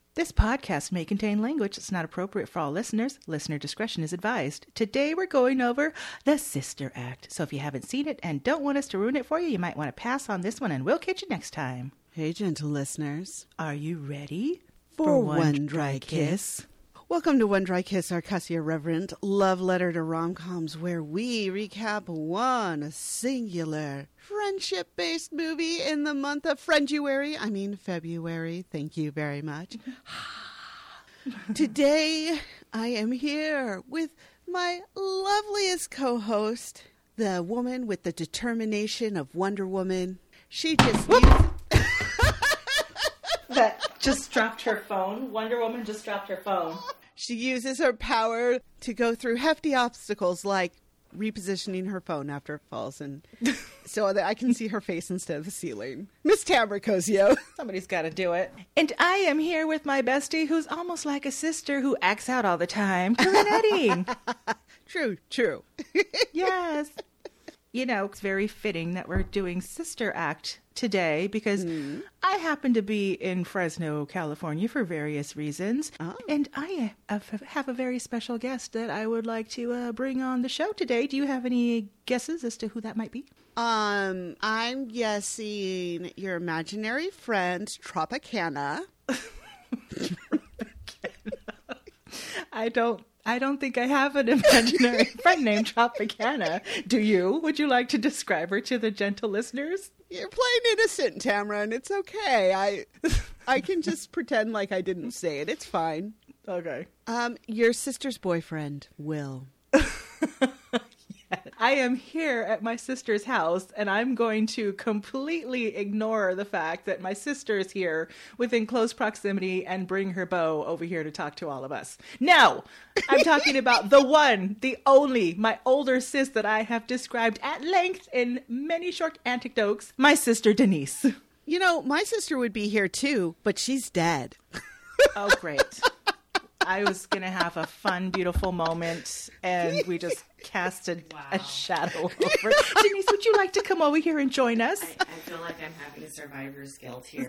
This podcast may contain language that's not appropriate for all listeners. Listener discretion is advised. Today we're going over The Sister Act. So if you haven't seen it and don't want us to ruin it for you, you might want to pass on this one and we'll catch you next time. Hey, gentle listeners. Are you ready for one dry kiss? Welcome to One Dry Kiss, our cussy irreverent love letter to rom-coms, where we recap one singular friendship-based movie in the month of February. Thank you very much. Today, I am here with my loveliest co-host, the woman with the determination of Wonder Woman. She just That just dropped her phone. Wonder Woman just dropped her phone. She uses her power to go through hefty obstacles like repositioning her phone after it falls, and so that I can see her face instead of the ceiling. Miss Tamara Cosio. Somebody's got to do it. And I am here with my bestie, who's almost like a sister who acts out all the time, Corinne Edding. True. Yes. You know, it's very fitting that we're doing Sister Act today because I happen to be in Fresno, California for various reasons. Oh. And I have a very special guest that I would like to bring on the show today. Do you have any guesses as to who that might be? I'm guessing your imaginary friend, Tropicana. I don't think I have an imaginary friend named Tropicana. Do you? Would you like to describe her to the gentle listeners? You're playing innocent, Tamara, and it's okay. I can just pretend like I didn't say it. It's fine. Okay. Your sister's boyfriend, Will. I am here at my sister's house, and I'm going to completely ignore the fact that my sister is here within close proximity and bring her beau over here to talk to all of us. No! I'm talking about the one, the only, my older sis that I have described at length in many short anecdotes, my sister Denise. You know, my sister would be here too, but she's dead. Oh, great. I was going to have a fun, beautiful moment, and we just casted a shadow over. Denise, would you like to come over here and join us? I feel like I'm having survivor's guilt here.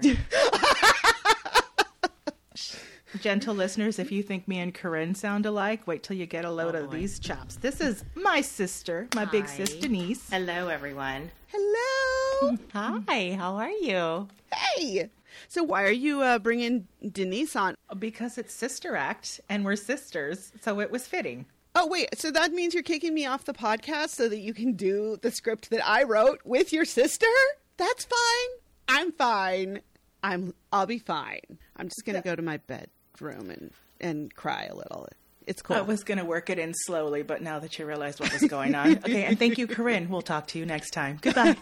Gentle listeners, if you think me and Corinne sound alike, wait till you get a load of these chops. This is my sister, my big sis, Denise. Hello, everyone. Hello. Hi, how are you? Hey. So why are you bringing Denise on? Because it's Sister Act, and we're sisters, so it was fitting. Oh, wait, so that means you're kicking me off the podcast so that you can do the script that I wrote with your sister? That's fine. I'm fine. I'll be fine. I'm just going to go to my bedroom and cry a little. It's cool. I was going to work it in slowly, but now that you realized what was going on. Okay, and thank you, Corinne. We'll talk to you next time. Goodbye.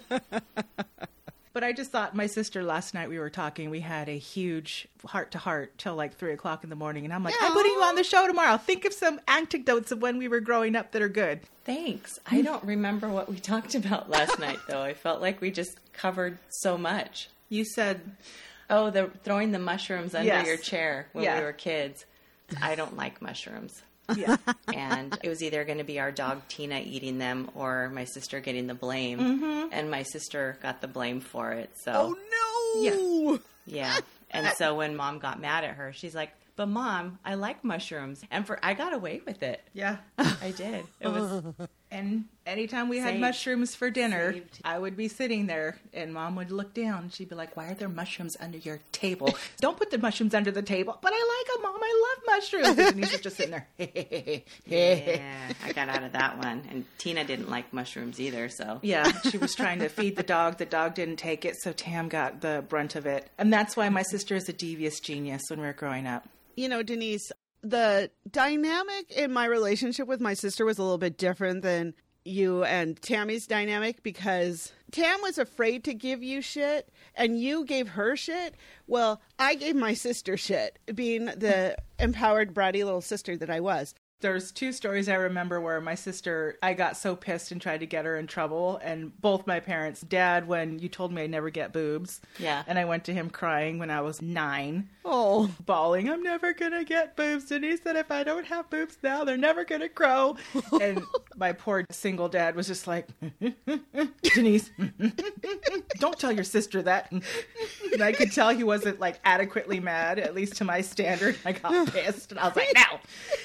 But I just thought, my sister, last night we were talking, we had a huge heart-to-heart till like 3 o'clock in the morning. And I'm like, I'm putting you on the show tomorrow. Think of some anecdotes of when we were growing up that are good. Thanks. I don't remember what we talked about last night, though. I felt like we just covered so much. You said... Oh, throwing the mushrooms under your chair when we were kids. I don't like mushrooms. Yeah. And it was either going to be our dog Tina eating them or my sister getting the blame. Mm-hmm. And my sister got the blame for it. So Oh, no! Yeah. And so when Mom got mad at her, she's like, but Mom, I like mushrooms. And I got away with it. Yeah. I did. It was... And anytime we had mushrooms for dinner, I would be sitting there and Mom would look down. She'd be like, why are there mushrooms under your table? Don't put the mushrooms under the table. But I like them, Mom. I love mushrooms. And Denise was just sitting there. Yeah, I got out of that one. And Tina didn't like mushrooms either, so. Yeah, she was trying to feed the dog. The dog didn't take it, so Tam got the brunt of it. And that's why my sister is a devious genius when we were growing up. You know, Denise, the dynamic in my relationship with my sister was a little bit different than you and Tammy's dynamic because Tam was afraid to give you shit and you gave her shit. Well, I gave my sister shit, being the empowered, bratty little sister that I was. There's two stories I remember where my sister, I got so pissed and tried to get her in trouble. And both my parents, Dad, when you told me I'd never get boobs. Yeah. And I went to him crying when I was 9. Oh. Bawling, I'm never going to get boobs. Denise said if I don't have boobs now, they're never going to grow. And my poor single dad was just like, Denise, don't tell your sister that. And I could tell he wasn't like adequately mad, at least to my standard. I got pissed and I was like, no,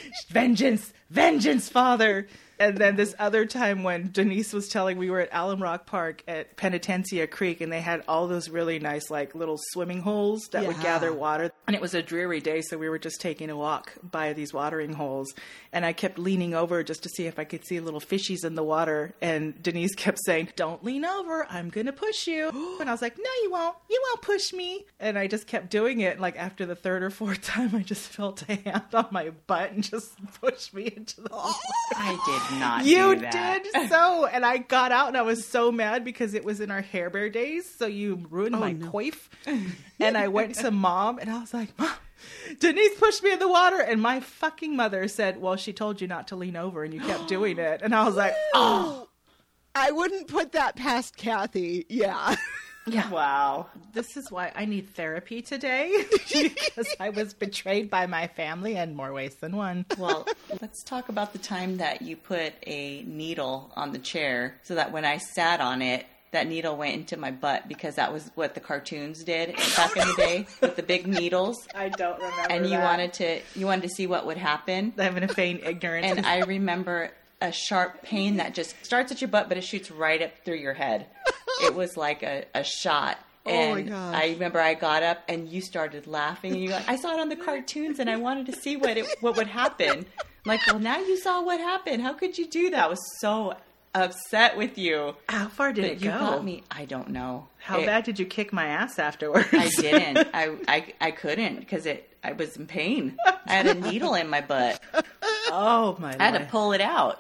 vengeance, father. And then this other time when Denise was telling, we were at Alum Rock Park at Penitencia Creek, and they had all those really nice, like, little swimming holes that would gather water. And it was a dreary day, so we were just taking a walk by these watering holes. And I kept leaning over just to see if I could see little fishies in the water. And Denise kept saying, don't lean over, I'm going to push you. And I was like, no, you won't. You won't push me. And I just kept doing it. Like, after the third or fourth time, I just felt a hand on my butt and just pushed me into the water. I did not You do that. did so. And I got out and I was so mad because it was in our Hair Bear days. So you ruined my coif. And I went to Mom and I was like, Mom, Denise pushed me in the water. And my fucking mother said, well, she told you not to lean over and you kept doing it. And I was like, oh. I wouldn't put that past Kathy. Yeah. Yeah. Wow. This is why I need therapy today. Because I was betrayed by my family in more ways than one. Well, let's talk about the time that you put a needle on the chair so that when I sat on it, that needle went into my butt because that was what the cartoons did back in the day with the big needles. I don't remember. And you that. wanted to see what would happen. I'm going to feign ignorance. And I remember a sharp pain that just starts at your butt, but it shoots right up through your head. It was like a shot. And oh my gosh. I remember I got up and you started laughing and you like, I saw it on the cartoons and I wanted to see what would happen. I'm like, well, now you saw what happened. How could you do that? I was so upset with you. How far did it you go? got me. I don't know. How bad did you kick my ass afterwards? I didn't. I couldn't because I was in pain. I had a needle in my butt. Oh my! I had to pull it out.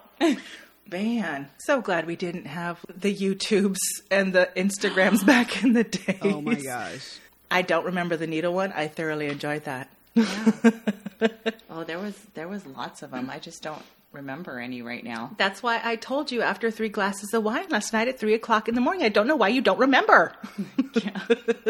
Man, so glad we didn't have the YouTubes and the Instagrams back in the day. Oh my gosh. I don't remember the needle one. I thoroughly enjoyed that. Yeah. Oh, there was lots of them. I just don't remember any right now. That's why I told you after 3 glasses of wine last night at 3:00 in the morning. I don't know why you don't remember. Yeah.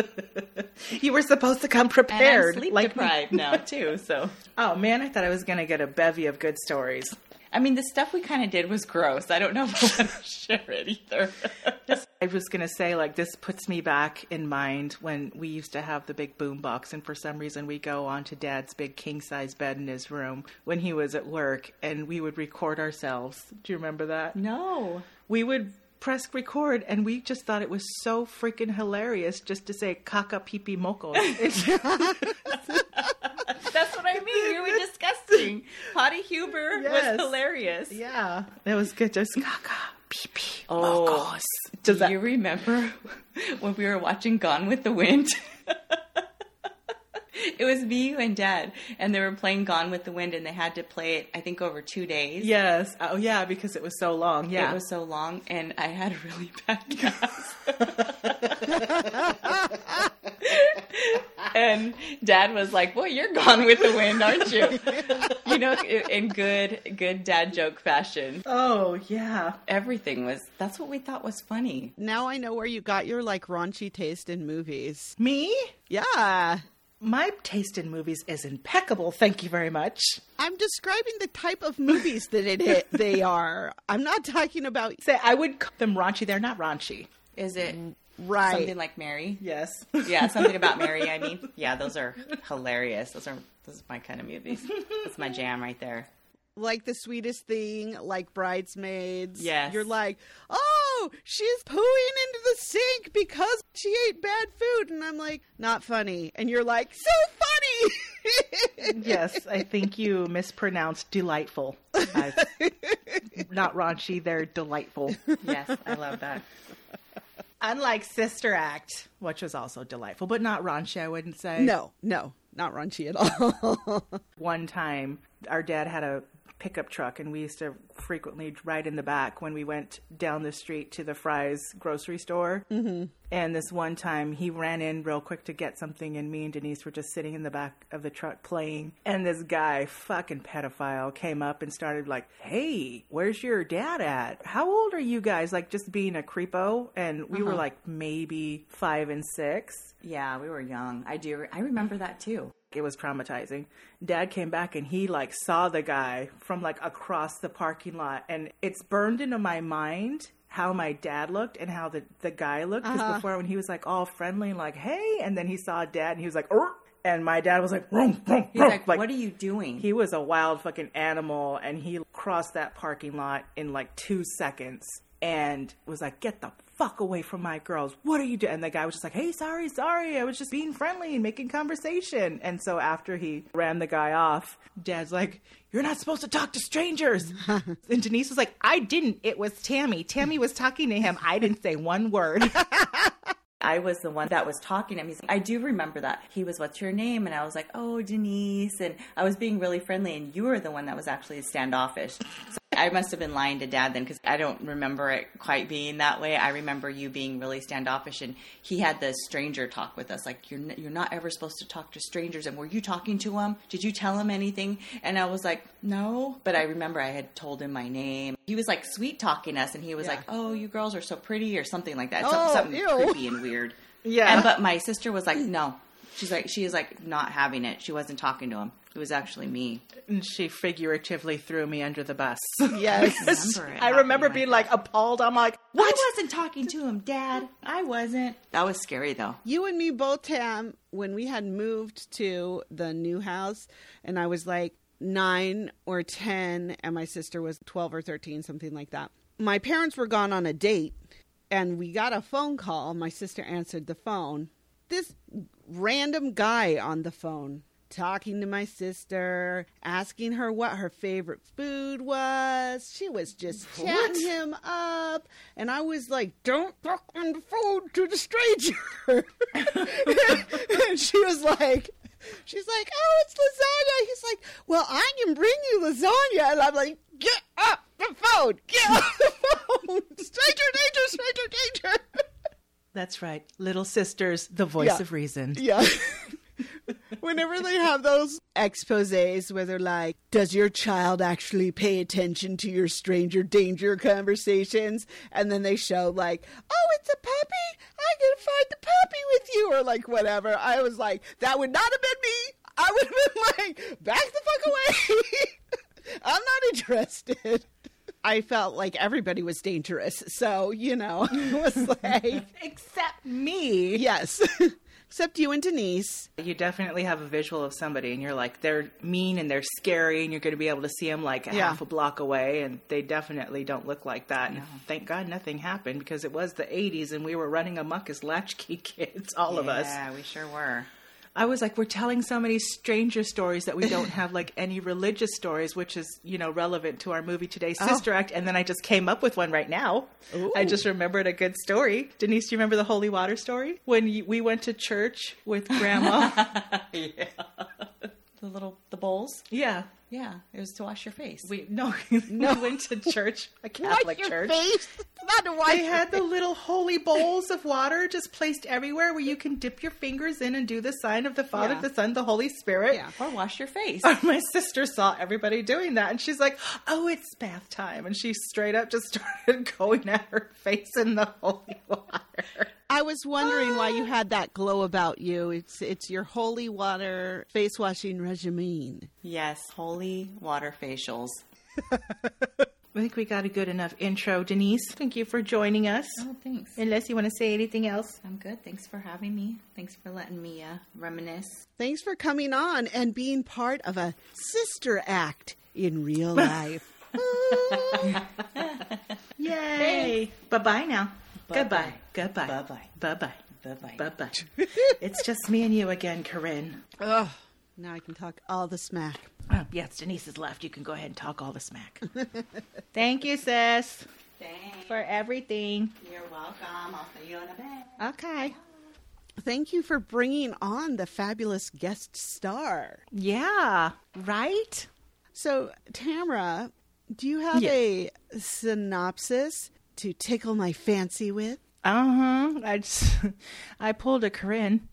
You were supposed to come prepared. And I'm sleep deprived now too. So. Oh man, I thought I was going to get a bevy of good stories. I mean, the stuff we kind of did was gross. I don't know if I want to share it either. I was going to say, like, this puts me back in mind when we used to have the big boom box, and for some reason we go onto Dad's big king-size bed in his room when he was at work, and we would record ourselves. Do you remember that? No. We would press record, and we just thought it was so freaking hilarious just to say, caca, pee-pee, mocos. That's what I mean. We were disgusting. Potty Huber was hilarious. Yeah. That was good. Just caca, pee-pee, mocos. mocos. Do you remember when we were watching Gone with the Wind? It was me, you, and Dad, and they were playing Gone with the Wind, and they had to play it, I think, over 2 days. Yes. Oh, yeah, because it was so long. Yeah. It was so long, and I had a really bad gas. And Dad was like, well, you're Gone with the Wind, aren't you? You know, in good dad joke fashion. Oh, yeah. That's what we thought was funny. Now I know where you got your, like, raunchy taste in movies. Me? Yeah. My taste in movies is impeccable, thank you very much. I'm describing the type of movies that they are. I'm not talking about... Say, I would call them raunchy. They're not raunchy. Is it right? Something like Mary? Yes. Yeah, something about Mary, I mean. Yeah, those are hilarious. Those are my kind of movies. That's my jam right there. Like The Sweetest Thing, like Bridesmaids. Yes. You're like, oh, she's pooing into the sink because she ate bad food. And I'm like, not funny. And you're like, so funny. Yes, I think you mispronounced delightful. Not raunchy, they're delightful. Yes, I love that. Unlike Sister Act, which was also delightful, but not raunchy, I wouldn't say. No, not raunchy at all. One time, our dad had a pickup truck, and we used to frequently ride in the back when we went down the street to the Fry's grocery store. Mm-hmm. And this one time, he ran in real quick to get something, and me and Denise were just sitting in the back of the truck playing. And this guy, fucking pedophile, came up and started like, hey, where's your dad at? How old are you guys? Like, just being a creepo. And we were like maybe 5 and 6. Yeah, we were young. I remember that too. It was traumatizing. Dad came back and he like saw the guy from like across the parking lot, and it's burned into my mind how my dad looked and how the guy looked. Because before, when he was like all friendly and like, hey, and then he saw Dad and he was like, "Arr!" And my dad was like, "Rum, rum, He's rum." like, what are you doing? He was a wild fucking animal, and he crossed that parking lot in like 2 seconds and was like, get the fuck away from my girls. What are you doing? And the guy was just like, hey, sorry. I was just being friendly and making conversation. And so after he ran the guy off, Dad's like, you're not supposed to talk to strangers. And Denise was like, I didn't. It was Tammy. Tammy was talking to him. I didn't say one word. I was the one that was talking to him. He's like, I do remember that. He was, what's your name? And I was like, oh, Denise. And I was being really friendly, and you were the one that was actually standoffish. So I must have been lying to Dad then, because I don't remember it quite being that way. I remember you being really standoffish, and he had the stranger talk with us. Like, you're not ever supposed to talk to strangers. And were you talking to him? Did you tell him anything? And I was like, no. But I remember I had told him my name. He was like sweet talking us, and he was like, oh, you girls are so pretty, or something like that. Something creepy and weird. Yeah. But my sister was like, no. She is like not having it. She wasn't talking to him. It was actually me. And she figuratively threw me under the bus. Yes. I remember being like appalled. I'm like, what? I wasn't talking to him, Dad. I wasn't. That was scary, though. You and me both, Tam, when we had moved to the new house, and I was like 9 or 10, and my sister was 12 or 13, something like that. My parents were gone on a date, and we got a phone call. My sister answered the phone. This random guy on the phone talking to my sister, asking her what her favorite food was. She was just chatting him up. And I was like, don't talk on the phone to the stranger. And she's like, oh, it's lasagna. He's like, well, I can bring you lasagna. And I'm like, get off the phone. Get off the phone. Stranger danger. That's right. Little sisters, the voice of reason. Yeah. Whenever they have those exposés where they're like, does your child actually pay attention to your stranger danger conversations? And then they show like, oh, it's a puppy. I'm going to find the puppy with you, or like whatever. I was like, that would not have been me. I would have been like, back the fuck away. I'm not interested. I felt like everybody was dangerous. So, it was like... Except me. Yes. Except you and Denise. You definitely have a visual of somebody, and you're like, they're mean and they're scary, and you're going to be able to see them like half a block away, and they definitely don't look like that. And thank God nothing happened, because it was the 80s, and we were running amok as latchkey kids, all of us. Yeah, we sure were. I was like, we're telling so many stranger stories that we don't have like any religious stories, which is, relevant to our movie today, Sister Act. And then I just came up with one right now. Ooh. I just remembered a good story. Denise, do you remember the holy water story? When we went to church with Grandma? Yeah. The bowls? Yeah. Yeah, it was to wash your face. We went to church, a Catholic church. Face? Not to wash they had the little holy bowls of water just placed everywhere where you can dip your fingers in and do the sign of the Father, the Son, the Holy Spirit. Yeah, or wash your face. My sister saw everybody doing that, and she's like, oh, it's bath time. And she straight up just started going at her face in the holy water. I was wondering why you had that glow about you. It's your holy water face washing regimen. Yes, holy water facials. I think we got a good enough intro, Denise. Thank you for joining us. Oh, thanks. Unless you want to say anything else. I'm good. Thanks for having me. Thanks for letting me reminisce. Thanks for coming on and being part of a sister act in real life. Yay. Hey. Bye-bye now. Bye-bye. Goodbye. Bye-bye. Bye-bye. Bye-bye. Bye-bye. It's just me and you again, Corinne. Ugh. Now I can talk all the smack. Oh, yes, Denise is left. You can go ahead and talk all the smack. Thank you, sis. Thanks. For everything. You're welcome. I'll see you in a bit. Okay. Thank you for bringing on the fabulous guest star. Yeah, right? So, Tamara, do you have a synopsis to tickle my fancy with? I pulled a Corinne.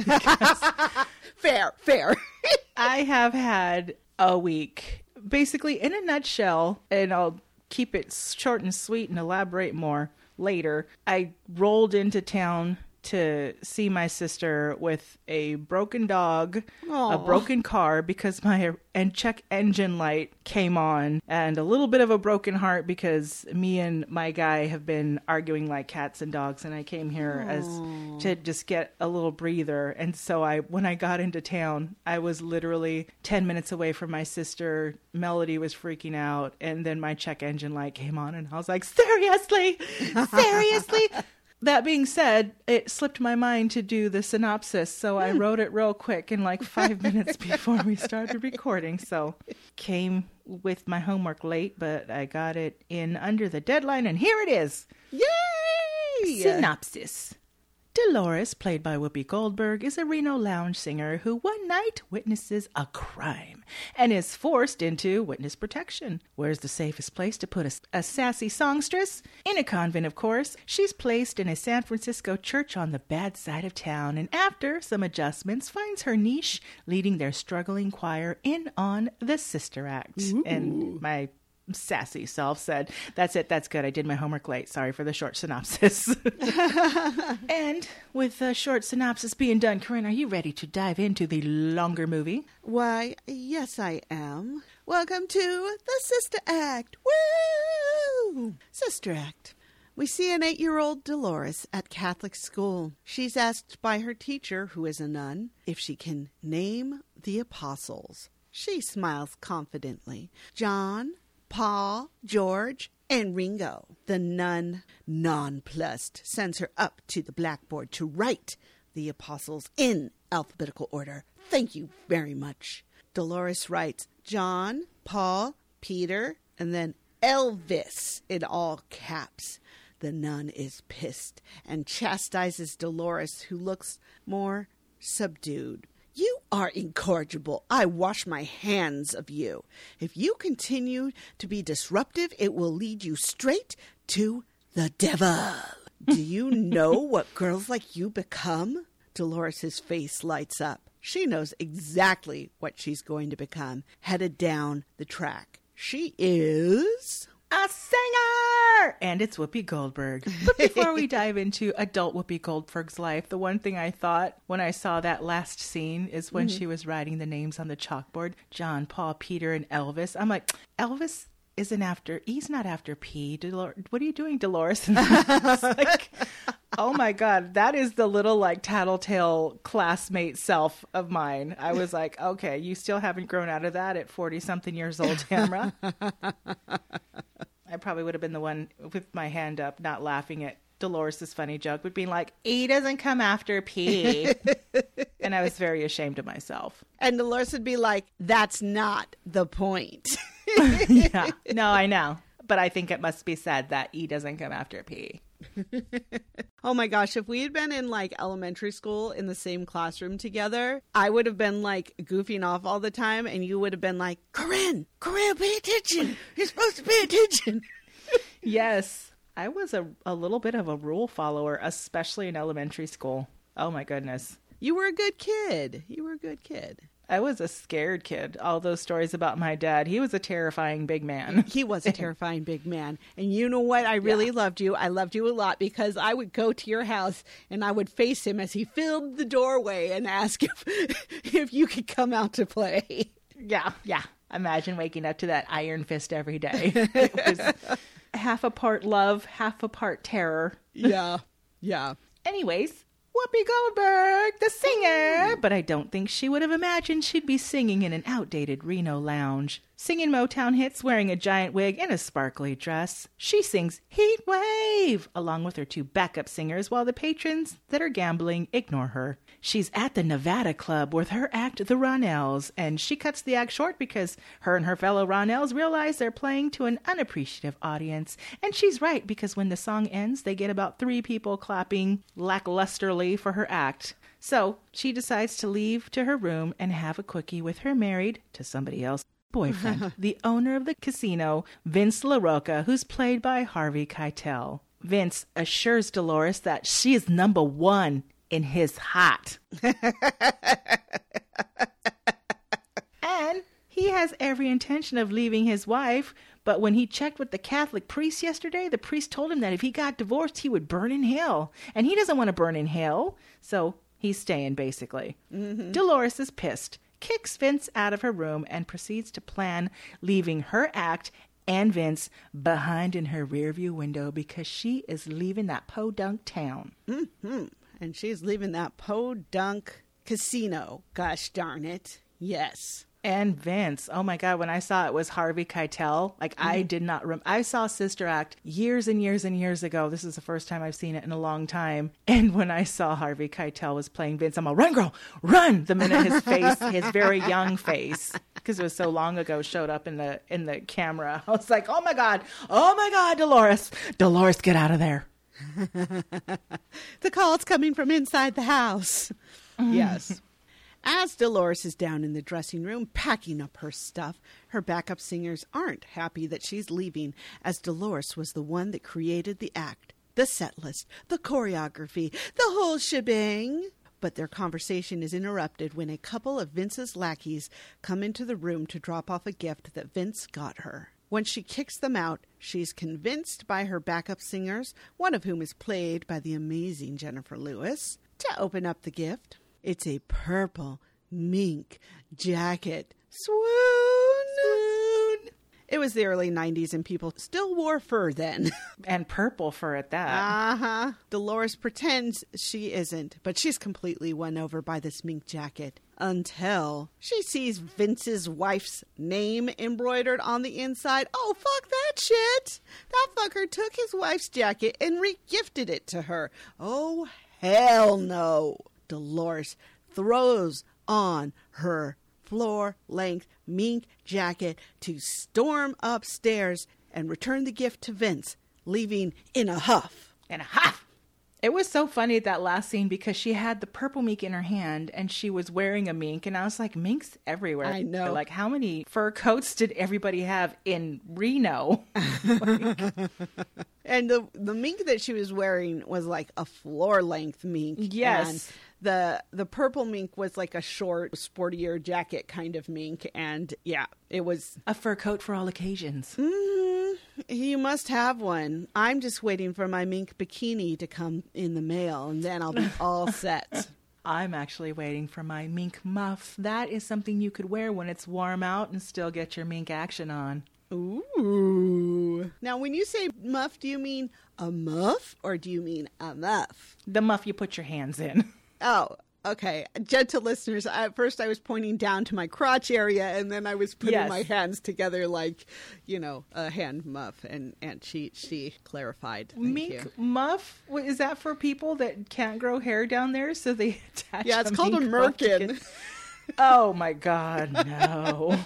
Fair. I have had a week. Basically, in a nutshell, and I'll keep it short and sweet and elaborate more later, I rolled into town to see my sister with a broken dog, a broken car because my check engine light came on, and a little bit of a broken heart because me and my guy have been arguing like cats and dogs, and I came here as to just get a little breather. And so when I got into town, I was literally 10 minutes away from my sister. Melody was freaking out, and then my check engine light came on, and I was like, seriously? That being said, it slipped my mind to do the synopsis, so I wrote it real quick in like 5 minutes before we started recording. So came with my homework late, but I got it in under the deadline, and here it is. Yay! Synopsis. Dolores, played by Whoopi Goldberg, is a Reno lounge singer who one night witnesses a crime and is forced into witness protection. Where's the safest place to put a sassy songstress? In a convent, of course. She's placed in a San Francisco church on the bad side of town, and after some adjustments, finds her niche, leading their struggling choir in on the Sister Act. Ooh. And my sassy self said, that's it, that's good, I did my homework late, sorry for the short synopsis. And with the short synopsis being done, Corinne, are you ready to dive into the longer movie? Why, yes I am. Welcome to the Sister Act. Woo! Sister Act. We see an 8-year-old Dolores at Catholic school. She's asked by her teacher, who is a nun, if she can name the apostles. She smiles confidently. John, Paul, George, and Ringo. The nun, nonplussed, sends her up to the blackboard to write the apostles in alphabetical order. Thank you very much. Dolores writes John, Paul, Peter, and then Elvis in all caps. The nun is pissed and chastises Dolores, who looks more subdued. You are incorrigible. I wash my hands of you. If you continue to be disruptive, it will lead you straight to the devil. Do you know what girls like you become? Dolores' face lights up. She knows exactly what she's going to become, headed down the track. She is a singer! And it's Whoopi Goldberg. But before we dive into adult Whoopi Goldberg's life, the one thing I thought when I saw that last scene is when she was writing the names on the chalkboard, John, Paul, Peter, and Elvis. I'm like, Elvis isn't after, he's not after P. What are you doing, Dolores? And I was like, oh my God, that is the little like tattletale classmate self of mine. I was like, okay, you still haven't grown out of that at 40-something years old, Tamara. I probably would have been the one with my hand up, not laughing at Dolores' funny joke, but being like, E doesn't come after P. And I was very ashamed of myself. And Dolores would be like, that's not the point. Yeah, no, I know. But I think it must be said that E doesn't come after P. Oh my gosh, if we had been in like elementary school in the same classroom together, I would have been like goofing off all the time, and you would have been like, Corinne, pay attention. You're supposed to pay attention. Yes, I was a little bit of a rule follower, especially in elementary school. Oh my goodness. You were a good kid. I was a scared kid. All those stories about my dad. He was a terrifying big man. He was a terrifying big man. And you know what? I really loved you. I loved you a lot because I would go to your house and I would face him as he filled the doorway and ask if you could come out to play. Yeah. Imagine waking up to that iron fist every day. It was half a part love, half a part terror. Yeah. Anyways, Whoopi Goldberg, the singer. But I don't think she would have imagined she'd be singing in an outdated Reno lounge. Singing Motown hits, wearing a giant wig and a sparkly dress. She sings Heat Wave along with her two backup singers while the patrons that are gambling ignore her. She's at the Nevada Club with her act, the Ronells, and she cuts the act short because her and her fellow Ronells realize they're playing to an unappreciative audience. And she's right, because when the song ends, they get about 3 people clapping lacklusterly for her act. So she decides to leave to her room and have a quickie with her married, to somebody else, boyfriend, the owner of the casino, Vince LaRocca, who's played by Harvey Keitel. Vince assures Dolores that she is number one in his heart. And he has every intention of leaving his wife, but when he checked with the Catholic priest yesterday, the priest told him that if he got divorced, he would burn in hell. And he doesn't want to burn in hell, so he's staying, basically. Mm-hmm. Dolores is pissed, kicks Vince out of her room, and proceeds to plan leaving her act and Vince behind in her rearview window because she is leaving that podunk town. Mm-hmm. And she's leaving that podunk casino. Gosh darn it. Yes. And Vince, oh my God, when I saw it was Harvey Keitel, like I did not remember. I saw Sister Act years and years and years ago. This is the first time I've seen it in a long time. And when I saw Harvey Keitel was playing Vince, I'm all, run, girl, run! The minute his face, his very young face, because it was so long ago, showed up in the camera. I was like, oh my God, Dolores, get out of there. The call's coming from inside the house. Yes. As Dolores is down in the dressing room packing up her stuff, her backup singers aren't happy that she's leaving, as Dolores was the one that created the act, the set list, the choreography, the whole shebang. But their conversation is interrupted when a couple of Vince's lackeys come into the room to drop off a gift that Vince got her. When she kicks them out, she's convinced by her backup singers, one of whom is played by the amazing Jennifer Lewis, to open up the gift. It's a purple mink jacket. Swoon! It was the early 90s and people still wore fur then. And purple fur at that. Uh-huh. Dolores pretends she isn't, but she's completely won over by this mink jacket. Until she sees Vince's wife's name embroidered on the inside. Oh, fuck that shit! That fucker took his wife's jacket and re-gifted it to her. Oh, hell no! Dolores throws on her floor-length mink jacket to storm upstairs and return the gift to Vince, leaving in a huff. In a huff! It was so funny at that last scene because she had the purple mink in her hand and she was wearing a mink, and I was like, minks everywhere. I know. Like, how many fur coats did everybody have in Reno? And the mink that she was wearing was like a floor-length mink. Yes. And the purple mink was like a short, sportier jacket kind of mink. And yeah, it was a fur coat for all occasions. You must have one. I'm just waiting for my mink bikini to come in the mail, and then I'll be all set. I'm actually waiting for my mink muff. That is something you could wear when it's warm out and still get your mink action on. Ooh. Now, when you say muff, do you mean a muff or do you mean a muff? The muff you put your hands in. Oh, okay. Gentle listeners, at first I was pointing down to my crotch area, and then I was putting my hands together like, a hand muff, and she clarified. Mink muff? Is that for people that can't grow hair down there, so they attach it's called a merkin. Oh, my God, no.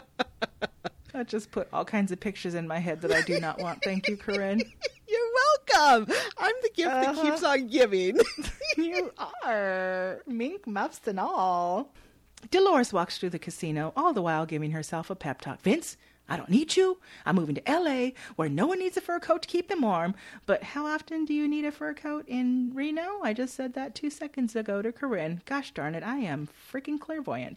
I just put all kinds of pictures in my head that I do not want. Thank you, Corinne. You're welcome. I'm the gift that keeps on giving. You are. Mink muffs and all. Dolores walks through the casino, all the while giving herself a pep talk. Vince, I don't need you. I'm moving to L.A., where no one needs a fur coat to keep them warm. But how often do you need a fur coat in Reno? I just said that 2 seconds ago to Corinne. Gosh darn it, I am freaking clairvoyant.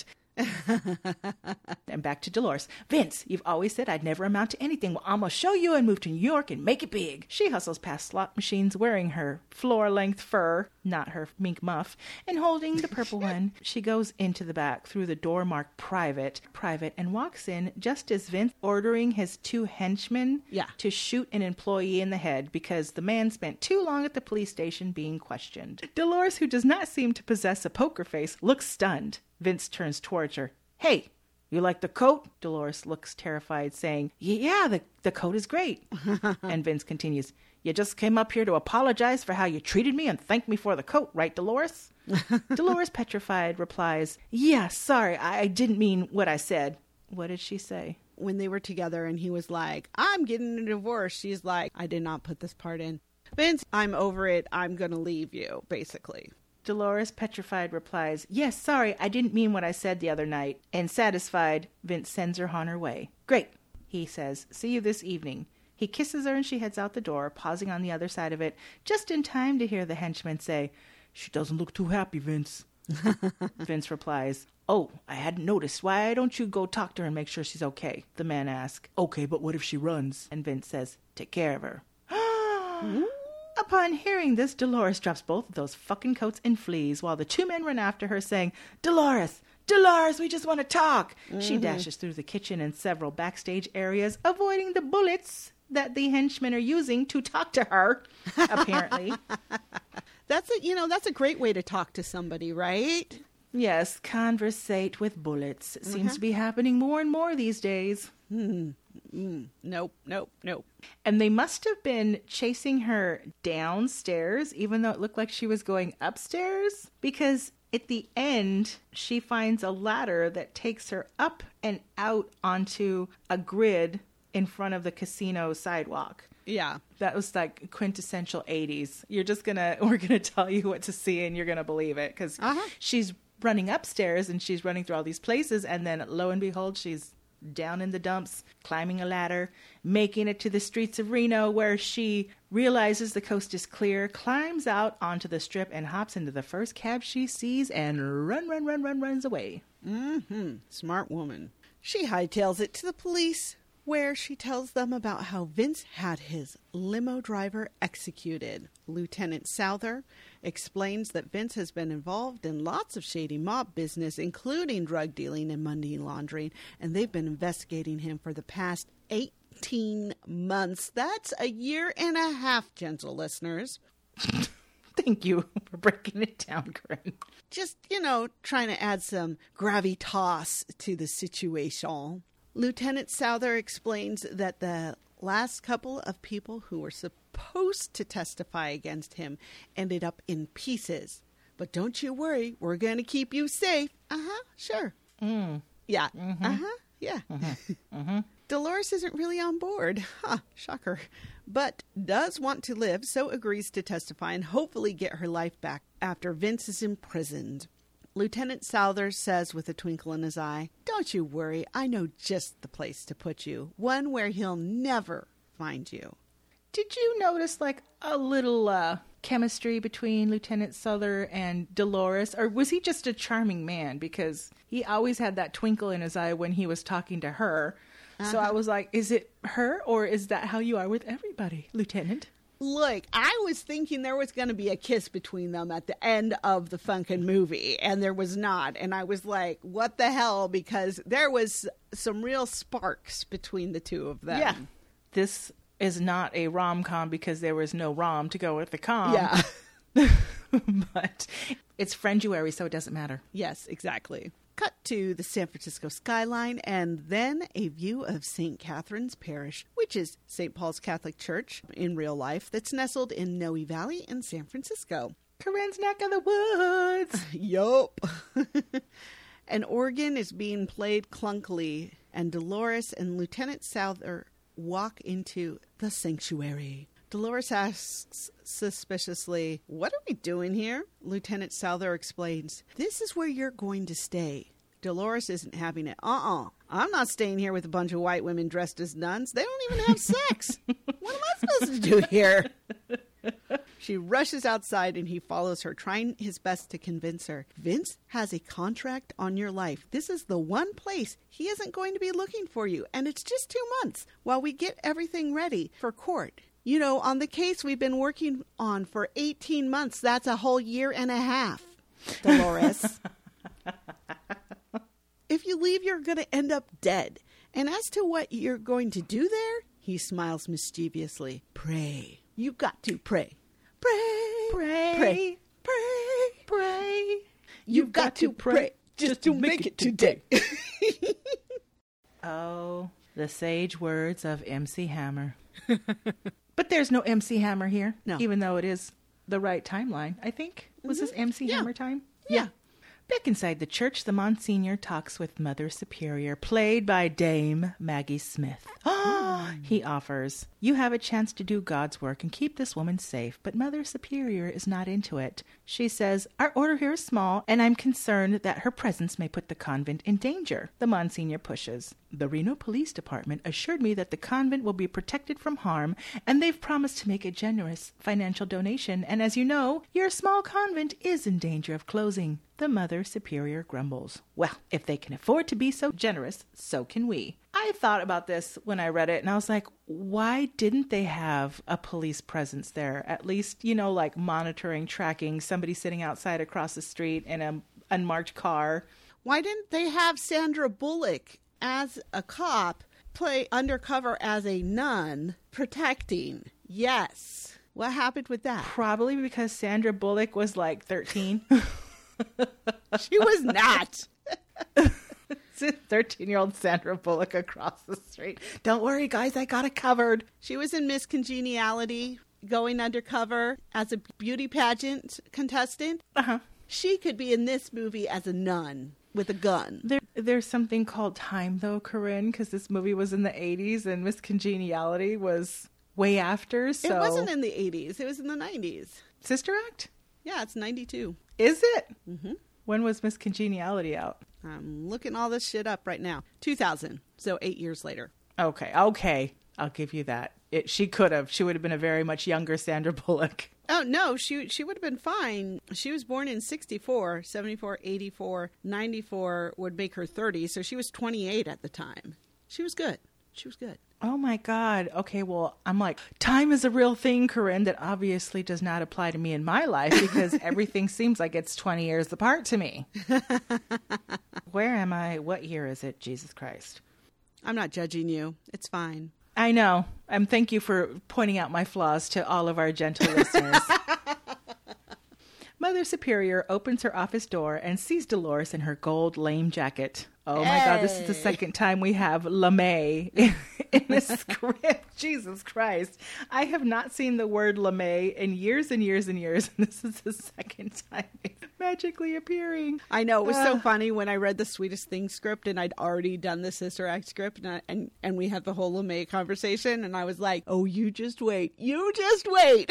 And back to Dolores. Vince, you've always said I'd never amount to anything. Well, I'm going to show you and move to New York and make it big. She hustles past slot machines wearing her floor-length fur, not her mink muff, and holding the purple one. She goes into the back through the door marked private, and walks in just as Vince ordering his 2 henchmen to shoot an employee in the head because the man spent too long at the police station being questioned. Dolores, who does not seem to possess a poker face, looks stunned. Vince turns towards her. Hey, you like the coat? Dolores looks terrified, saying, yeah, the coat is great. And Vince continues, you just came up here to apologize for how you treated me and thank me for the coat, right, Dolores? Dolores, petrified, replies, yeah, sorry, I didn't mean what I said. What did she say? When they were together and he was like, I'm getting a divorce, she's like, I did not put this part in. Vince, I'm over it. I'm going to leave you, basically. Dolores, petrified, replies, "Yes, sorry, I didn't mean what I said the other night." And satisfied, Vince sends her on her way. "Great," he says. "See you this evening." He kisses her and she heads out the door, pausing on the other side of it, just in time to hear the henchman say, "She doesn't look too happy, Vince." Vince replies, "Oh, I hadn't noticed. Why don't you go talk to her and make sure she's okay?" The man asks, "Okay, but what if she runs?" And Vince says, "Take care of her." Upon hearing this, Dolores drops both of those fucking coats and flees, while the two men run after her, saying, "Dolores, Dolores, we just want to talk." She dashes through the kitchen and several backstage areas, avoiding the bullets that the henchmen are using to talk to her, apparently. That's a great way to talk to somebody, right? Yes, conversate with bullets. It seems to be happening more and more these days. Nope. And they must have been chasing her downstairs, even though it looked like she was going upstairs, because at the end, she finds a ladder that takes her up and out onto a grid in front of the casino sidewalk. Yeah. That was like quintessential 80s. We're gonna tell you what to see and you're gonna believe it, because she's running upstairs and she's running through all these places, and then lo and behold, she's down in the dumps, climbing a ladder, making it to the streets of Reno, where she realizes the coast is clear, climbs out onto the strip, and hops into the first cab she sees and runs away. Smart woman. She hightails it to the police, where she tells them about how Vince had his limo driver executed. Lieutenant Souther explains that Vince has been involved in lots of shady mob business, including drug dealing and money laundering, and they've been investigating him for the past 18 months. That's a year and a half, gentle listeners. Thank you for breaking it down, Corinne. Just, trying to add some gravitas to the situation. Lieutenant Souther explains that the last couple of people who were supposed to testify against him ended up in pieces. But don't you worry, we're going to keep you safe. Sure. Yeah. Yeah. Dolores isn't really on board. Shocker. But does want to live, so agrees to testify and hopefully get her life back after Vince is imprisoned. Lieutenant Souther says with a twinkle in his eye, "Don't you worry, I know just the place to put you. One where he'll never find you." Did you notice like a little chemistry between Lieutenant Souther and Dolores? Or was he just a charming man? Because he always had that twinkle in his eye when he was talking to her. So I was like, is it her, or is that how you are with everybody, Lieutenant? Look, I was thinking there was going to be a kiss between them at the end of the funkin' movie, and there was not. And I was like, what the hell? Because there was some real sparks between the two of them. Yeah. This is not a rom-com because there was no rom to go with the com. Yeah. But it's Frienduary, so it doesn't matter. Yes, exactly. Cut to the San Francisco skyline and then a view of St. Catherine's Parish, which is St. Paul's Catholic Church in real life that's nestled in Noe Valley in San Francisco. Corinne's neck of the woods. Yup. An organ is being played clunkily, and Dolores and Lieutenant Souther walk into the sanctuary. Dolores asks suspiciously, "What are we doing here?" Lieutenant Souther explains, "This is where you're going to stay." Dolores isn't having it. I'm not staying here with a bunch of white women dressed as nuns. They don't even have sex. What am I supposed to do here? She rushes outside and he follows her, trying his best to convince her. Vince has a contract on your life. This is the one place he isn't going to be looking for you. And it's just 2 months while we get everything ready for court. On the case we've been working on for 18 months, that's a whole year and a half, Dolores. If you leave, you're going to end up dead. And as to what you're going to do there, he smiles mischievously. Pray. You've got to pray. Pray. Pray. Pray. Pray. Pray. You've got to pray just to make it today. Oh, the sage words of MC Hammer. But there's no MC Hammer here. No. Even though it is the right timeline, I think. Was this MC Hammer time? Yeah. Back inside the church, the Monsignor talks with Mother Superior, played by Dame Maggie Smith. He offers, "You have a chance to do God's work and keep this woman safe, but Mother Superior is not into it. She says, our order here is small, and I'm concerned that her presence may put the convent in danger." The Monsignor pushes. "The Reno Police Department assured me that the convent will be protected from harm, and they've promised to make a generous financial donation, and as you know, your small convent is in danger of closing." The Mother Superior grumbles. "Well, if they can afford to be so generous, so can we." I thought about this when I read it, and I was like, why didn't they have a police presence there? At least, like monitoring, tracking, somebody sitting outside across the street in an unmarked car. Why didn't they have Sandra Bullock as a cop play undercover as a nun protecting? Yes. What happened with that? Probably because Sandra Bullock was like 13. She was not. 13-year-old Sandra Bullock across the street. "Don't worry, guys, I got it covered." She was in Miss Congeniality, going undercover as a beauty pageant contestant. Uh-huh. She could be in this movie as a nun with a gun. There's something called time, though, Corinne, because this movie was in the 80s and Miss Congeniality was way after, so... It wasn't in the 80s. It was in the 90s. Sister Act? Yeah, it's 92. Is it? Mm-hmm. When was Miss Congeniality out? I'm looking all this shit up right now. 2000, so 8 years later. Okay. I'll give you that. She would have been a very much younger Sandra Bullock. Oh, no, she would have been fine. She was born in 64, 74, 84, 94 would make her 30, so she was 28 at the time. She was good. Oh my God. Okay, well, I'm like, time is a real thing, Corinne, that obviously does not apply to me in my life because everything seems like it's 20 years apart to me. Where am I? What year is it? Jesus Christ. I'm not judging you. It's fine. I know. Thank you for pointing out my flaws to all of our gentle listeners. Mother Superior opens her office door and sees Dolores in her gold lame jacket. Oh my God, this is the second time we have LeMay in this script. Jesus Christ. I have not seen the word LeMay in years and years and years, and this is the second time it's magically appearing. I know. It was so funny when I read the Sweetest Thing script, and I'd already done the Sister Act script, and we had the whole LeMay conversation, and I was like, oh, you just wait. You just wait.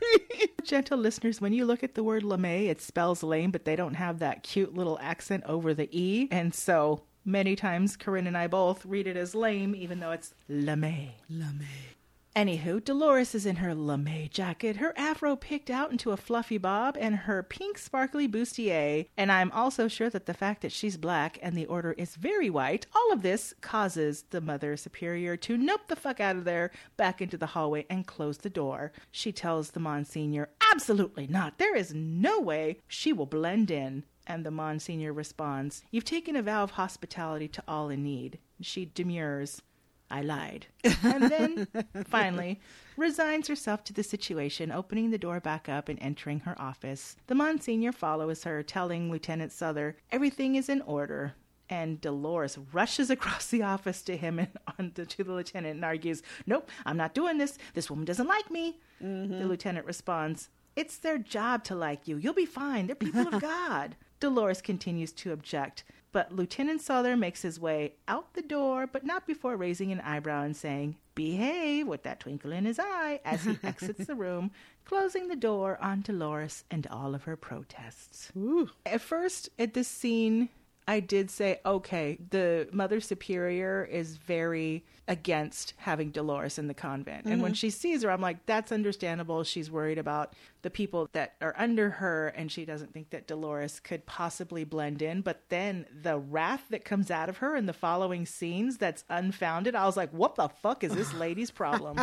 Gentle listeners, when you look at the word LeMay, it spells lame, but they don't have that cute little accent over the E, and so... many times, Corinne and I both read it as lame, even though it's LeMay. LeMay. Anywho, Dolores is in her LeMay jacket, her afro picked out into a fluffy bob, and her pink sparkly bustier. And I'm also sure that the fact that she's black and the order is very white, all of this causes the Mother Superior to nope the fuck out of there, back into the hallway, and close the door. She tells the Monsignor, absolutely not. There is no way she will blend in. And the Monsignor responds, "You've taken a vow of hospitality to all in need." She demurs, "I lied." And then, finally, resigns herself to the situation, opening the door back up and entering her office. The Monsignor follows her, telling Lieutenant Souther, everything is in order. And Dolores rushes across the office to him and to the lieutenant and argues, "Nope, I'm not doing this. This woman doesn't like me." Mm-hmm. The lieutenant responds, "It's their job to like you. You'll be fine. They're people of God." Dolores continues to object, but Lieutenant Souther makes his way out the door, but not before raising an eyebrow and saying, "Behave," with that twinkle in his eye, as he exits the room, closing the door on Dolores and all of her protests. Ooh. At first, at this scene, I did say, okay, the Mother Superior is very against having Dolores in the convent. Mm-hmm. And when she sees her, I'm like, that's understandable. She's worried about the people that are under her, and she doesn't think that Dolores could possibly blend in. But then the wrath that comes out of her in the following scenes that's unfounded, I was like, what the fuck is this lady's problem?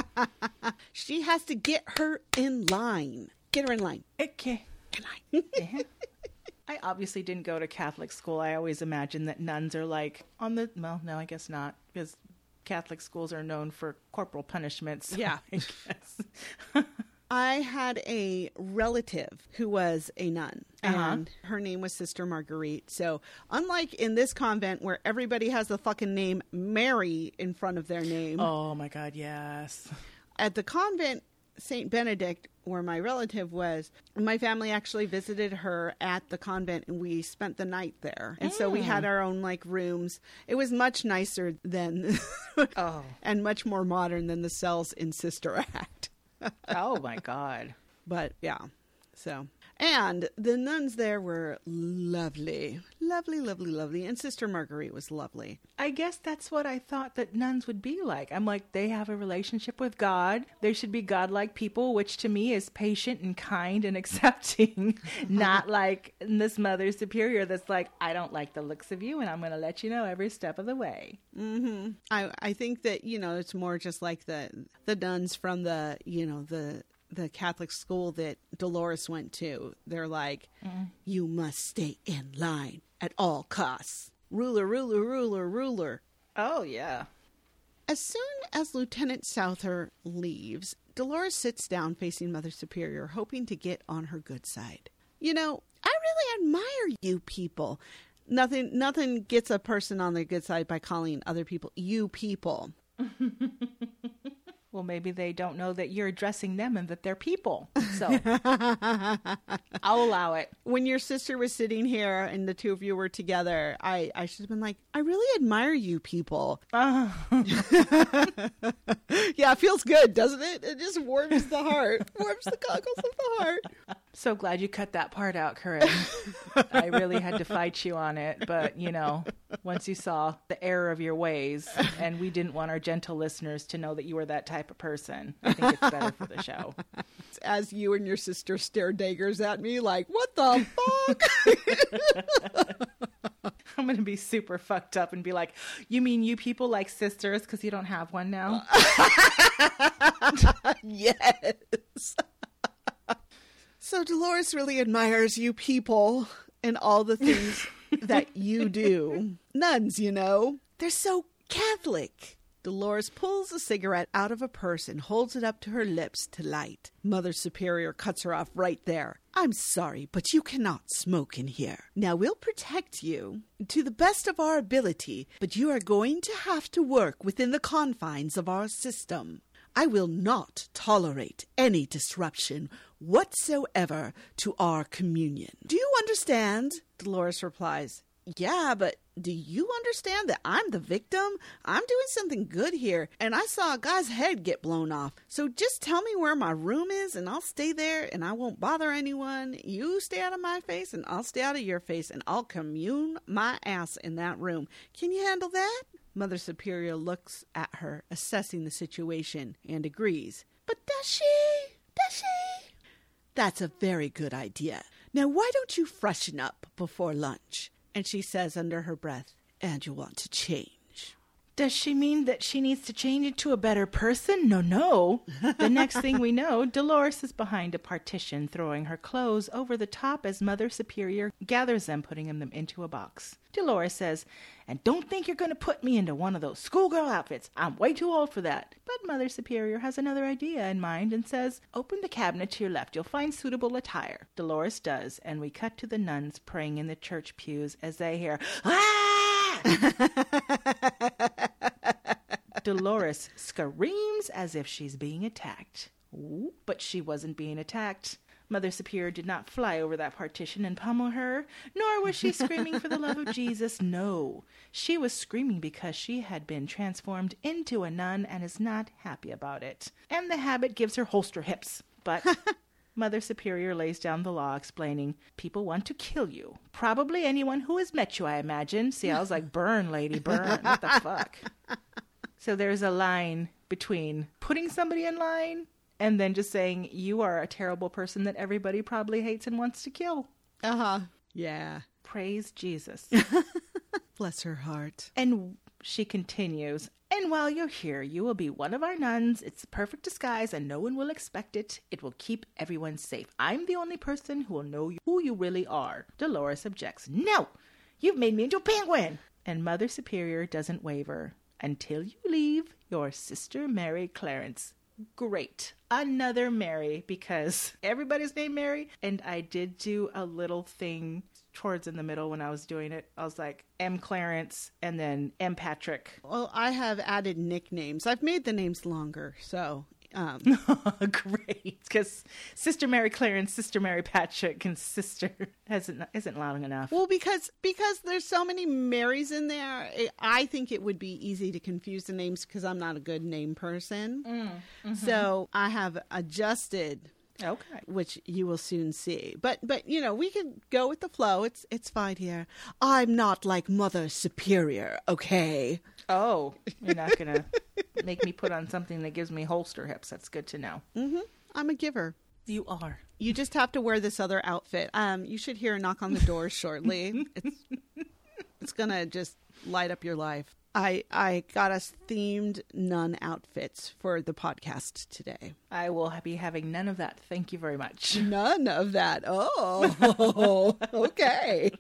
She has to get her in line. Get her in line. Okay. In line. Yeah. I obviously didn't go to Catholic school. I always imagined that nuns are like well, no, I guess not, because Catholic schools are known for corporal punishments. So yeah. I guess. I had a relative who was a nun, and her name was Sister Marguerite. So unlike in this convent where everybody has the fucking name Mary in front of their name. Oh my God, yes. At the convent, St. Benedict where my relative was, my family actually visited her at the convent and we spent the night there. And so we had our own like rooms. It was much nicer than and much more modern than the cells in Sister Act. Oh my God. But yeah, so. And the nuns there were lovely. Lovely, lovely, lovely. And Sister Marguerite was lovely. I guess that's what I thought that nuns would be like. I'm like, they have a relationship with God. They should be godlike people, which to me is patient and kind and accepting. Not like this Mother Superior that's like, I don't like the looks of you and I'm going to let you know every step of the way. Mm-hmm. I think that, it's more just like the nuns from the Catholic school that Dolores went to. They're like, you must stay in line at all costs. Ruler, ruler, ruler, ruler. Oh, yeah. As soon as Lieutenant Souther leaves, Dolores sits down facing Mother Superior, hoping to get on her good side. I really admire you people. Nothing gets a person on their good side by calling other people you people. Well, maybe they don't know that you're addressing them and that they're people. So I'll allow it. When your sister was sitting here and the two of you were together, I should have been like, I really admire you people. Yeah, it feels good, doesn't it? It just warms the heart. Warms the cockles of the heart. So glad you cut that part out, Corinne. I really had to fight you on it. But, once you saw the error of your ways, and we didn't want our gentle listeners to know that you were that type of person, I think it's better for the show. As you and your sister stare daggers at me like, what the fuck? I'm going to be super fucked up and be like, you mean you people like sisters because you don't have one now? Yes. So Dolores really admires you people and all the things that you do. Nuns, they're so Catholic. Dolores pulls a cigarette out of a purse and holds it up to her lips to light. Mother Superior cuts her off right there. I'm sorry, but you cannot smoke in here. Now, we'll protect you to the best of our ability, but you are going to have to work within the confines of our system. I will not tolerate any disruption whatsoever to our communion. Do you understand? Dolores replies, yeah, but do you understand that I'm the victim? I'm doing something good here, and I saw a guy's head get blown off. So just tell me where my room is, and I'll stay there, and I won't bother anyone. You stay out of my face, and I'll stay out of your face, and I'll commune my ass in that room. Can you handle that? Mother Superior looks at her, assessing the situation, and agrees. But does she? Does she? That's a very good idea. Now, why don't you freshen up before lunch? And she says under her breath, and you want to change. Does she mean that she needs to change into a better person? No. The next thing we know, Dolores is behind a partition, throwing her clothes over the top as Mother Superior gathers them, putting them into a box. Dolores says, and don't think you're going to put me into one of those schoolgirl outfits. I'm way too old for that. But Mother Superior has another idea in mind and says, open the cabinet to your left. You'll find suitable attire. Dolores does, and we cut to the nuns praying in the church pews as they hear, ah! Dolores screams as if she's being attacked. Ooh, but she wasn't being attacked. Mother Superior did not fly over that partition and pummel her, nor was she screaming for the love of Jesus. No, she was screaming because she had been transformed into a nun and is not happy about it. And the habit gives her holster hips. But Mother Superior lays down the law, explaining, people want to kill you. Probably anyone who has met you, I imagine. See, I was like, burn, lady, burn. What the fuck? So there's a line between putting somebody in line and then just saying, you are a terrible person that everybody probably hates and wants to kill. Uh-huh. Yeah. Praise Jesus. Bless her heart. And she continues, and while you're here, you will be one of our nuns. It's a perfect disguise and no one will expect it. It will keep everyone safe. I'm the only person who will know who you really are. Dolores objects. No, you've made me into a penguin. And Mother Superior doesn't waver. Until you leave, your sister Mary Clarence. Great. Another Mary, because everybody's named Mary. And I did do a little thing towards in the middle when I was doing it. I was like, M. Clarence and then M. Patrick. Well, I have added nicknames. I've made the names longer, so Great, because Sister Mary Clarence, Sister Mary Patrick, and Sister isn't long enough. Well, because there's so many Marys in there, I think it would be easy to confuse the names because I'm not a good name person. So I have adjusted. Okay. Which you will soon see. But we could go with the flow. It's fine here. I'm not like Mother Superior, okay? Oh, you're not going to make me put on something that gives me holster hips. That's good to know. I'm a giver. You are. You just have to wear this other outfit. You should hear a knock on the door shortly. It's going to just light up your life. I got us themed nun outfits for the podcast today. I will be having none of that. Thank you very much. None of that. Oh, okay.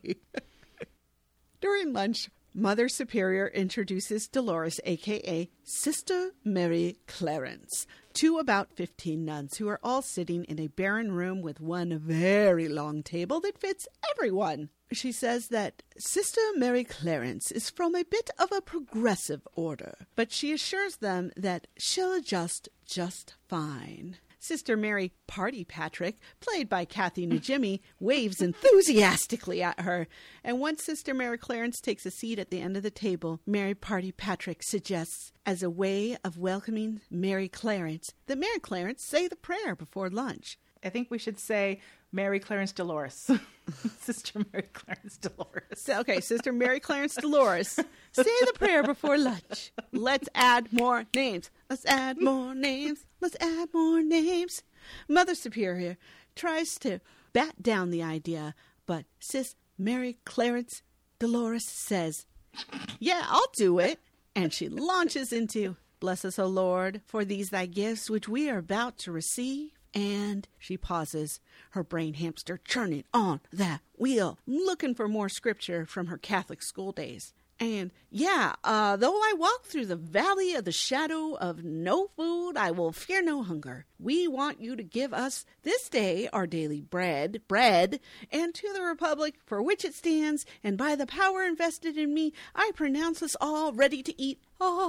During lunch, Mother Superior introduces Dolores, a.k.a. Sister Mary Clarence, to about 15 nuns who are all sitting in a barren room with one very long table that fits everyone. She says that Sister Mary Clarence is from a bit of a progressive order, but she assures them that she'll adjust just fine. Sister Mary Party Patrick, played by Kathy Najimy, waves enthusiastically at her. And once Sister Mary Clarence takes a seat at the end of the table, Mary Party Patrick suggests, as a way of welcoming Mary Clarence, that Mary Clarence say the prayer before lunch. I think we should say Mary Clarence Dolores. Sister Mary Clarence Dolores. Okay, Sister Mary Clarence Dolores, say the prayer before lunch. Let's add more names. Let's add more names. Let's add more names. Mother Superior tries to bat down the idea, but Sis Mary Clarence Dolores says, yeah, I'll do it. And she launches into, bless us, O Lord, for these thy gifts which we are about to receive. And she pauses, her brain hamster churning on that wheel, looking for more scripture from her Catholic school days. And though I walk through the valley of the shadow of no food, I will fear no hunger. We want you to give us this day our daily bread, and to the republic for which it stands, and by the power invested in me, I pronounce us all ready to eat.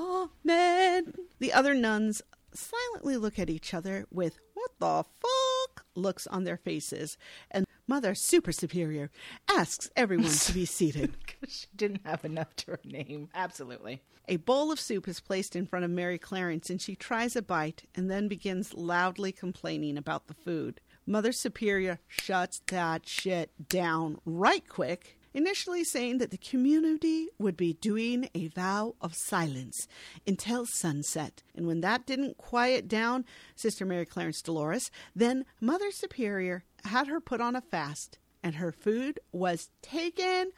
Amen. The other nuns silently look at each other with what the fuck looks on their faces, and Mother Super Superior asks everyone to be seated. She didn't have enough to her name. Absolutely. A bowl of soup is placed in front of Mary Clarence, and she tries a bite and then begins loudly complaining about the food. Mother Superior shuts that shit down right quick, initially saying that the community would be doing a vow of silence until sunset. And when that didn't quiet down Sister Mary Clarence Dolores, then Mother Superior had her put on a fast, and her food was taken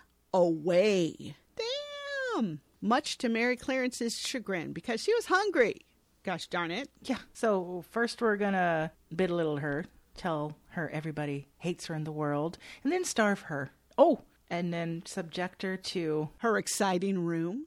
away. Damn! Much to Mary Clarence's chagrin, because she was hungry. Gosh darn it. Yeah. So first we're going to belittle her, tell her everybody hates her in the world, and then starve her. Oh! And then subject her to her exciting room.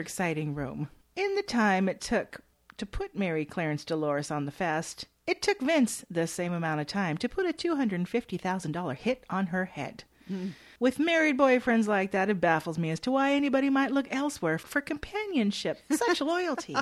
In the time it took to put Mary Clarence Dolores on the fast, it took Vince the same amount of time to put a $250,000 hit on her head. With married boyfriends like that, it baffles me as to why anybody might look elsewhere for companionship. Such loyalty.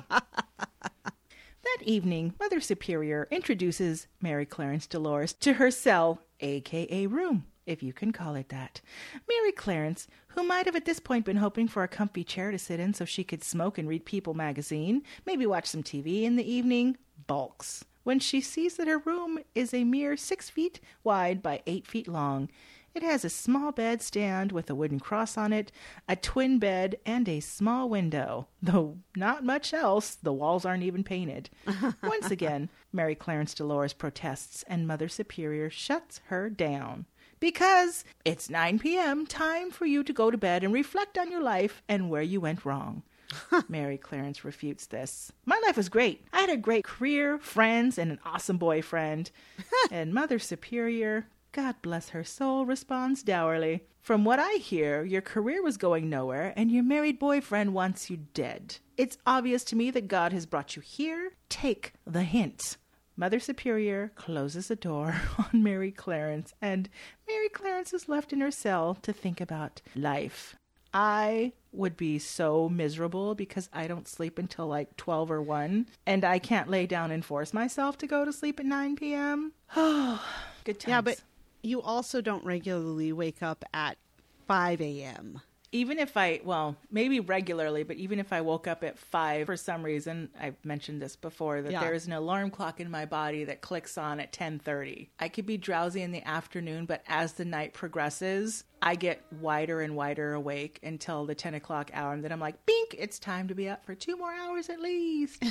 That evening, Mother Superior introduces Mary Clarence Dolores to her cell, a.k.a. room, if you can call it that. Mary Clarence, who might have at this point been hoping for a comfy chair to sit in so she could smoke and read People magazine, maybe watch some TV in the evening, balks when she sees that her room is a mere 6 feet wide by 8 feet long. It has a small bed stand with a wooden cross on it, a twin bed, and a small window. Though not much else, the walls aren't even painted. Once again, Mary Clarence Dolores protests, and Mother Superior shuts her down. Because it's 9 p.m., time for you to go to bed and reflect on your life and where you went wrong. Mary Clarence refutes this. My life was great. I had a great career, friends, and an awesome boyfriend. And Mother Superior, God bless her soul, responds dourly. From what I hear, your career was going nowhere, and your married boyfriend wants you dead. It's obvious to me that God has brought you here. Take the hint. Mother Superior closes the door on Mary Clarence, and Mary Clarence is left in her cell to think about life. I would be so miserable because I don't sleep until like 12 or 1, and I can't lay down and force myself to go to sleep at 9 p.m. Oh, good times. Yeah, but you also don't regularly wake up at 5 a.m. Even if maybe regularly, but even if I woke up at 5 for some reason, I've mentioned this before, that there is an alarm clock in my body that clicks on at 10:30. I could be drowsy in the afternoon, but as the night progresses, I get wider and wider awake until the 10 o'clock hour. And then I'm like, bink, it's time to be up for 2 more hours at least.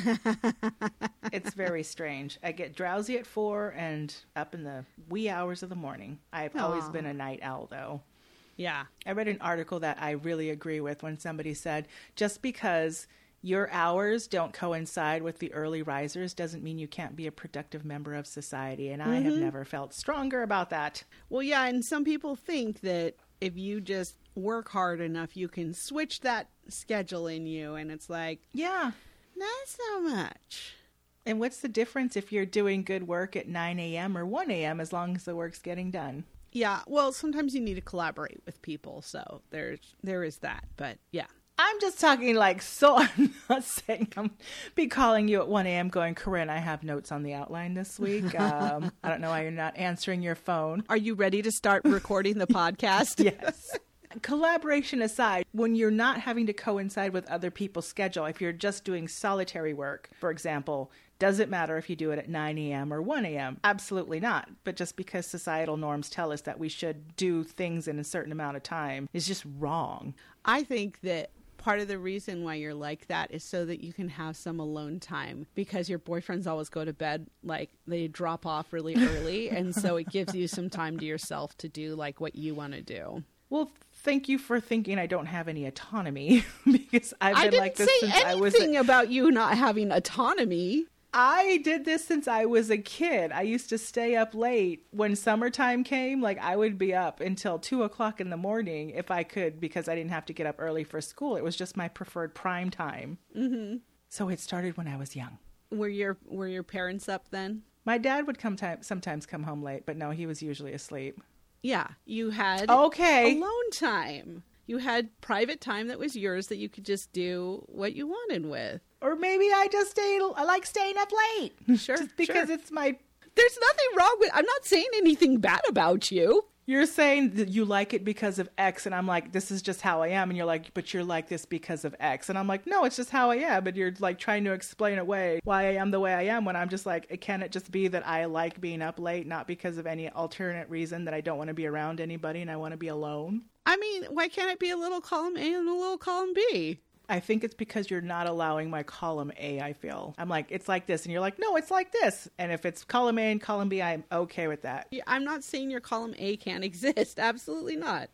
It's very strange. I get drowsy at 4 and up in the wee hours of the morning. I've always been a night owl, though. Yeah. I read an article that I really agree with when somebody said, just because your hours don't coincide with the early risers doesn't mean you can't be a productive member of society. And I have never felt stronger about that. Well, yeah, and some people think that if you just work hard enough, you can switch that schedule in you. And it's like, yeah, not so much. And what's the difference if you're doing good work at 9 a.m. or 1 a.m. as long as the work's getting done? Yeah, well, sometimes you need to collaborate with people, so there is that, but yeah. I'm just talking I'm not saying I'm be calling you at 1 a.m. going, Corinne, I have notes on the outline this week. I don't know why you're not answering your phone. Are you ready to start recording the podcast? Yes. Collaboration aside, when you're not having to coincide with other people's schedule, if you're just doing solitary work, for example, does it matter if you do it at 9 a.m. or 1 a.m.? Absolutely not. But just because societal norms tell us that we should do things in a certain amount of time is just wrong. I think that part of the reason why you're like that is so that you can have some alone time, because your boyfriends always go to bed, like they drop off really early. And so it gives you some time to yourself to do like what you want to do. Well, thank you for thinking I don't have any autonomy, because I've been like this since I was anything about you not having autonomy. I did this since I was a kid. I used to stay up late. When summertime came, I would be up until 2 o'clock in the morning if I could, because I didn't have to get up early for school. It was just my preferred prime time. Mm-hmm. So it started when I was young. Were your parents up then? My dad would sometimes come home late, but no, he was usually asleep. Yeah, you had alone time. You had private time that was yours that you could just do what you wanted with. Or maybe I like staying up late. Sure. Just because it's my... There's nothing wrong with... I'm not saying anything bad about you. You're saying that you like it because of X, and I'm like, this is just how I am. And you're like, but you're like this because of X. And I'm like, no, it's just how I am. But you're trying to explain away why I am the way I am, when I'm just like, can it just be that I like being up late, not because of any alternate reason that I don't want to be around anybody and I want to be alone? I mean, why can't it be a little column A and a little column B? I think it's because you're not allowing my column A, I feel. I'm like, it's like this. And you're like, no, it's like this. And if it's column A and column B, I'm okay with that. Yeah, I'm not saying your column A can't exist. Absolutely not.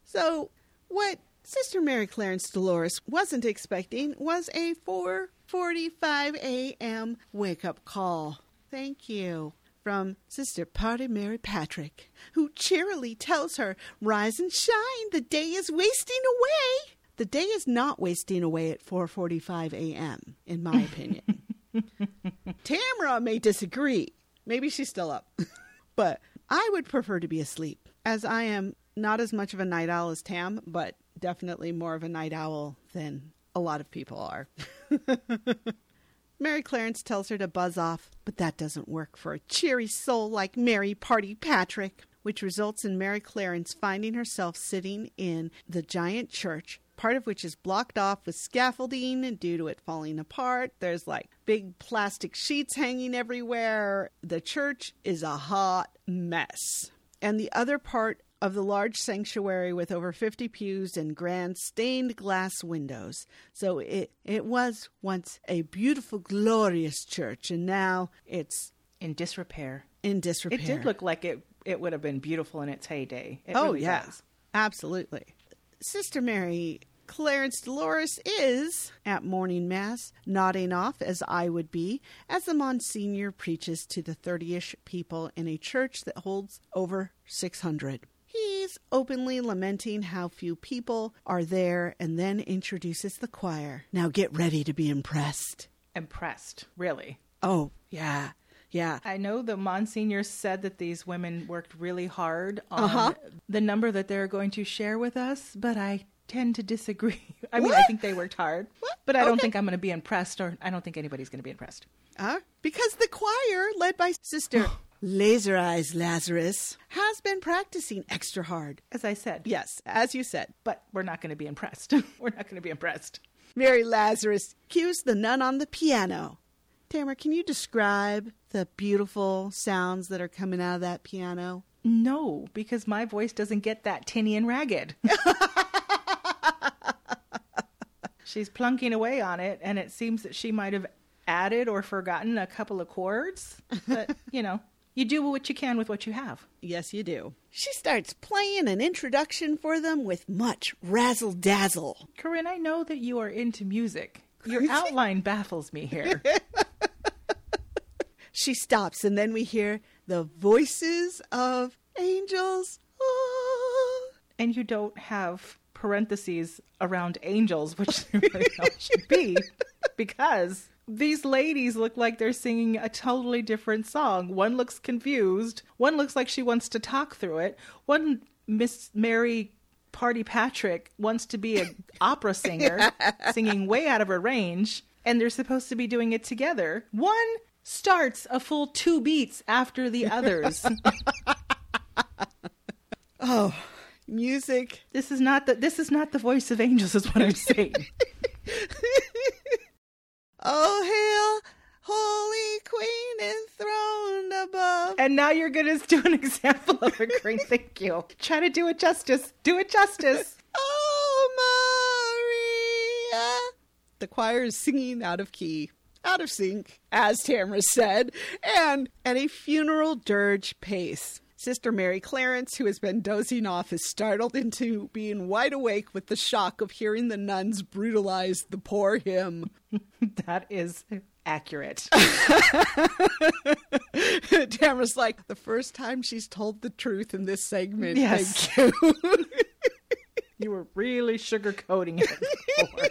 So what Sister Mary Clarence Dolores wasn't expecting was a 4:45 a.m. wake-up call. Thank you. From Sister Party Mary Patrick, who cheerily tells her, rise and shine, the day is wasting away. The day is not wasting away at 4:45 a.m., in my opinion. Tamara may disagree. Maybe she's still up. But I would prefer to be asleep, as I am not as much of a night owl as Tam, but definitely more of a night owl than a lot of people are. Mary Clarence tells her to buzz off, but that doesn't work for a cheery soul like Mary Party Patrick, which results in Mary Clarence finding herself sitting in the giant church, part of which is blocked off with scaffolding due to it falling apart. There's big plastic sheets hanging everywhere. The church is a hot mess. And the other part of the large sanctuary with over 50 pews and grand stained glass windows. So it was once a beautiful, glorious church, and now it's in disrepair. In disrepair. It did look like it would have been beautiful in its heyday. It oh, really yeah. does. Absolutely. Sister Mary Clarence Dolores is, at morning mass, nodding off as I would be, as the Monsignor preaches to the 30-ish people in a church that holds over 600. He's openly lamenting how few people are there and then introduces the choir. Now get ready to be impressed. Impressed, really. Oh, yeah. Yeah. I know the Monsignor said that these women worked really hard on the number that they're going to share with us, but I tend to disagree. I mean, What? I think they worked hard, but I don't Okay. think I'm going to be impressed, or I don't think anybody's going to be impressed. Because the choir, led by Sister Laser Eyes Lazarus, has been practicing extra hard. As I said. Yes, as you said. But we're not going to be impressed. We're not going to be impressed. Mary Lazarus cues the nun on the piano. Tamara, can you describe the beautiful sounds that are coming out of that piano? No, because my voice doesn't get that tinny and ragged. She's plunking away on it, and it seems that she might have added or forgotten a couple of chords. But, you do what you can with what you have. Yes, you do. She starts playing an introduction for them with much razzle-dazzle. Corinne, I know that you are into music. Your outline baffles me here. She stops, and then we hear the voices of angels. Oh. And you don't have parentheses around angels, which there really should be, because these ladies look like they're singing a totally different song. One looks confused. One looks like she wants to talk through it. One, Miss Mary Party Patrick, wants to be an opera singer, singing way out of her range, and they're supposed to be doing it together. One starts a full 2 beats after the others. Oh, music. This is not the voice of angels, is what I'm saying. Oh, hail, Holy Queen enthroned above. And now you're going to do an example of it, Corinne. Thank you. Try to do it justice. Do it justice. Oh, Maria. The choir is singing out of key, out of sync, as Tamara said, and at a funeral dirge pace. Sister Mary Clarence, who has been dozing off, is startled into being wide awake with the shock of hearing the nuns brutalize the poor him. That is accurate. Tamara's like, the first time she's told the truth in this segment. Yes. Thank you. You were really sugarcoating it before.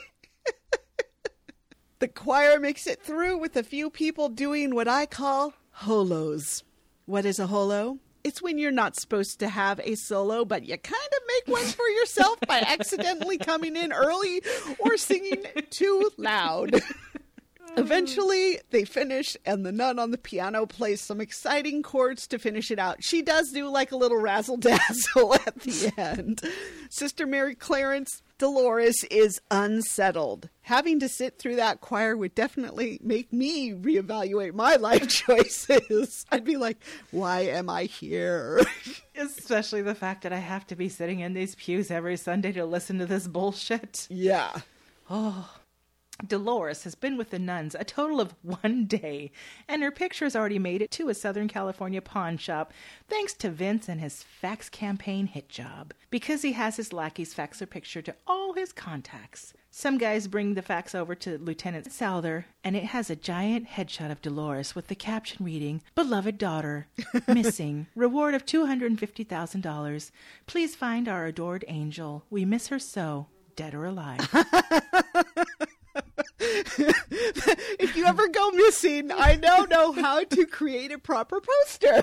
The choir makes it through with a few people doing what I call holos. What is a holo? It's when you're not supposed to have a solo, but you kind of make one for yourself by accidentally coming in early or singing too loud. Eventually, they finish, and the nun on the piano plays some exciting chords to finish it out. She does do like a little razzle-dazzle at the end. Sister Mary Clarence Dolores is unsettled. Having to sit through that choir would definitely make me reevaluate my life choices. I'd be like, why am I here? Especially the fact that I have to be sitting in these pews every Sunday to listen to this bullshit. Yeah. Oh. Dolores has been with the nuns a total of 1 day, and her picture has already made it to a Southern California pawn shop thanks to Vince and his fax campaign hit job, because he has his lackeys fax her picture to all his contacts. Some guys bring the fax over to Lieutenant Souther, and it has a giant headshot of Dolores with the caption reading, "Beloved daughter, missing, reward of $250,000. Please find our adored angel. We miss her so, dead or alive." If you ever go missing, I now know how to create a proper poster.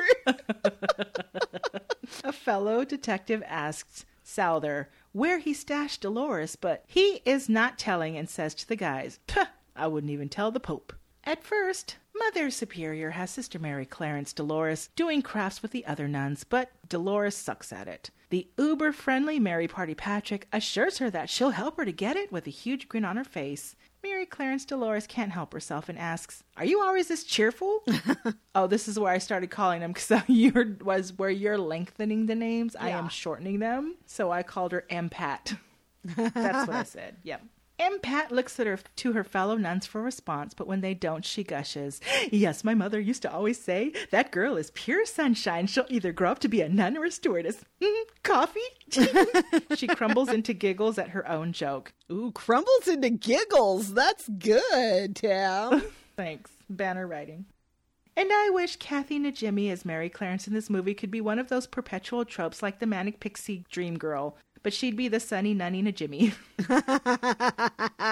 A fellow detective asks Souther where he stashed Dolores, but he is not telling and says to the guys, "Puh, I wouldn't even tell the Pope." At first, Mother Superior has Sister Mary Clarence Dolores doing crafts with the other nuns, but Dolores sucks at it. The uber-friendly Mary Party Patrick assures her that she'll help her to get it with a huge grin on her face. Mary Clarence Dolores can't help herself and asks, "Are you always this cheerful?" Oh, this is where I started calling them, because where you're lengthening the names. I am shortening them. So I called her M-Pat. That's what I said. Yep. M-Pat looks at to her fellow nuns for a response, but when they don't, she gushes. "Yes, my mother used to always say, that girl is pure sunshine. She'll either grow up to be a nun or a stewardess. Coffee?" She crumbles into giggles at her own joke. Ooh, crumbles into giggles. That's good, Tam. Thanks. Banner writing. And I wish Kathy Najimy as Mary Clarence in this movie could be one of those perpetual tropes like the manic pixie dream girl, but she'd be the sunny nunny Najimy.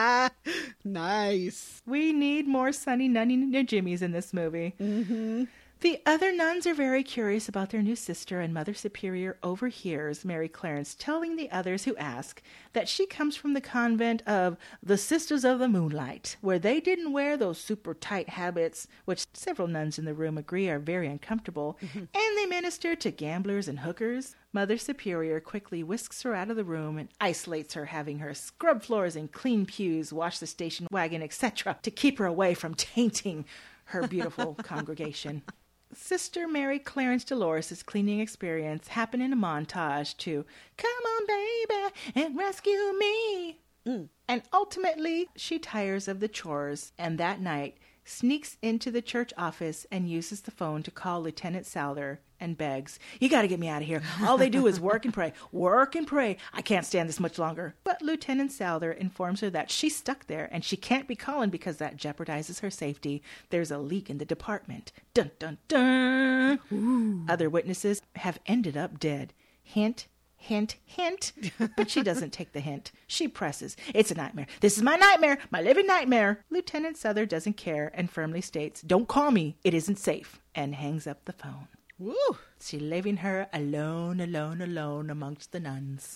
Nice. We need more sunny nunny Najimys in this movie. Mm-hmm. The other nuns are very curious about their new sister, and Mother Superior overhears Mary Clarence telling the others who ask that she comes from the convent of the Sisters of the Moonlight, where they didn't wear those super tight habits, which several nuns in the room agree are very uncomfortable, and they minister to gamblers and hookers. Mother Superior quickly whisks her out of the room and isolates her, having her scrub floors and clean pews, wash the station wagon, etc., to keep her away from tainting her beautiful congregation. Sister Mary Clarence Dolores' cleaning experience happened in a montage to "Come on, baby, and rescue me." And ultimately, she tires of the chores, and that night sneaks into the church office and uses the phone to call Lieutenant Souther and begs, "You got to get me out of here. All they do is work and pray. Work and pray. I can't stand this much longer." But Lieutenant Souther informs her that she's stuck there and she can't be calling because that jeopardizes her safety. There's a leak in the department. Dun, dun, dun. Ooh. Other witnesses have ended up dead. Hint, hint, hint. But she doesn't take the hint. She presses. "It's a nightmare. This is my nightmare, my living nightmare." Lieutenant Souther doesn't care and firmly states, "Don't call me. It isn't safe," and hangs up the phone. Woo! She leaving her alone amongst the nuns.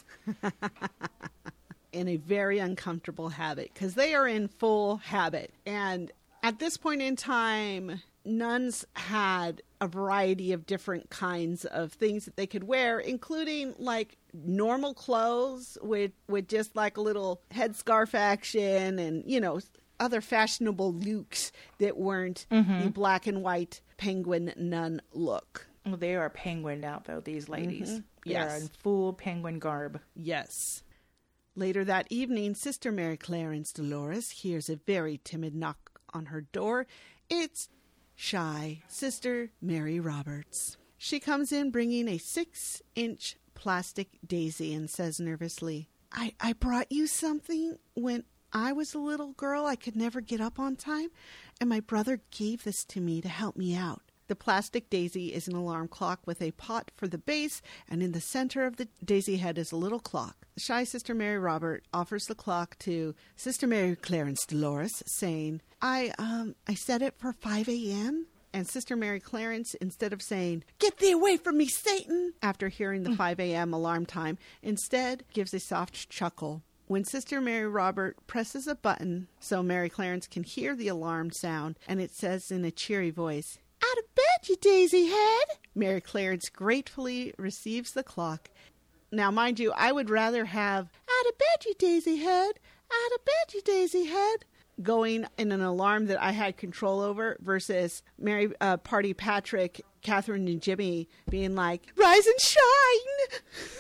In a very uncomfortable habit, because they are in full habit. And at this point in time, nuns had a variety of different kinds of things that they could wear, including like normal clothes with just like a little headscarf action and, you know, other fashionable looks that weren't the black and white penguin nun look. Well, they are penguined out, though, these ladies. They Yes. are in full penguin garb. Yes. Later that evening, Sister Mary Clarence Dolores hears a very timid knock on her door. It's shy Sister Mary Roberts. She comes in bringing a 6-inch plastic daisy and says nervously, I brought you something. When I was a little girl, I could never get up on time, and my brother gave this to me to help me out." The plastic daisy is an alarm clock with a pot for the base, and in the center of the daisy head is a little clock. Shy Sister Mary Robert offers the clock to Sister Mary Clarence Dolores, saying, I set it for 5 a.m., and Sister Mary Clarence, instead of saying, "Get thee away from me, Satan," after hearing the 5 a.m. alarm time, instead gives a soft chuckle. When Sister Mary Robert presses a button so Mary Clarence can hear the alarm sound, and it says in a cheery voice, "Out of bed, you daisy head," Mary Clarence gratefully receives the clock. Now, mind you, I would rather have "Out of bed, you daisy head, out of bed, you daisy head," going in an alarm that I had control over versus Mary Party Patrick, Catherine, and Jimmy being like, "Rise and shine."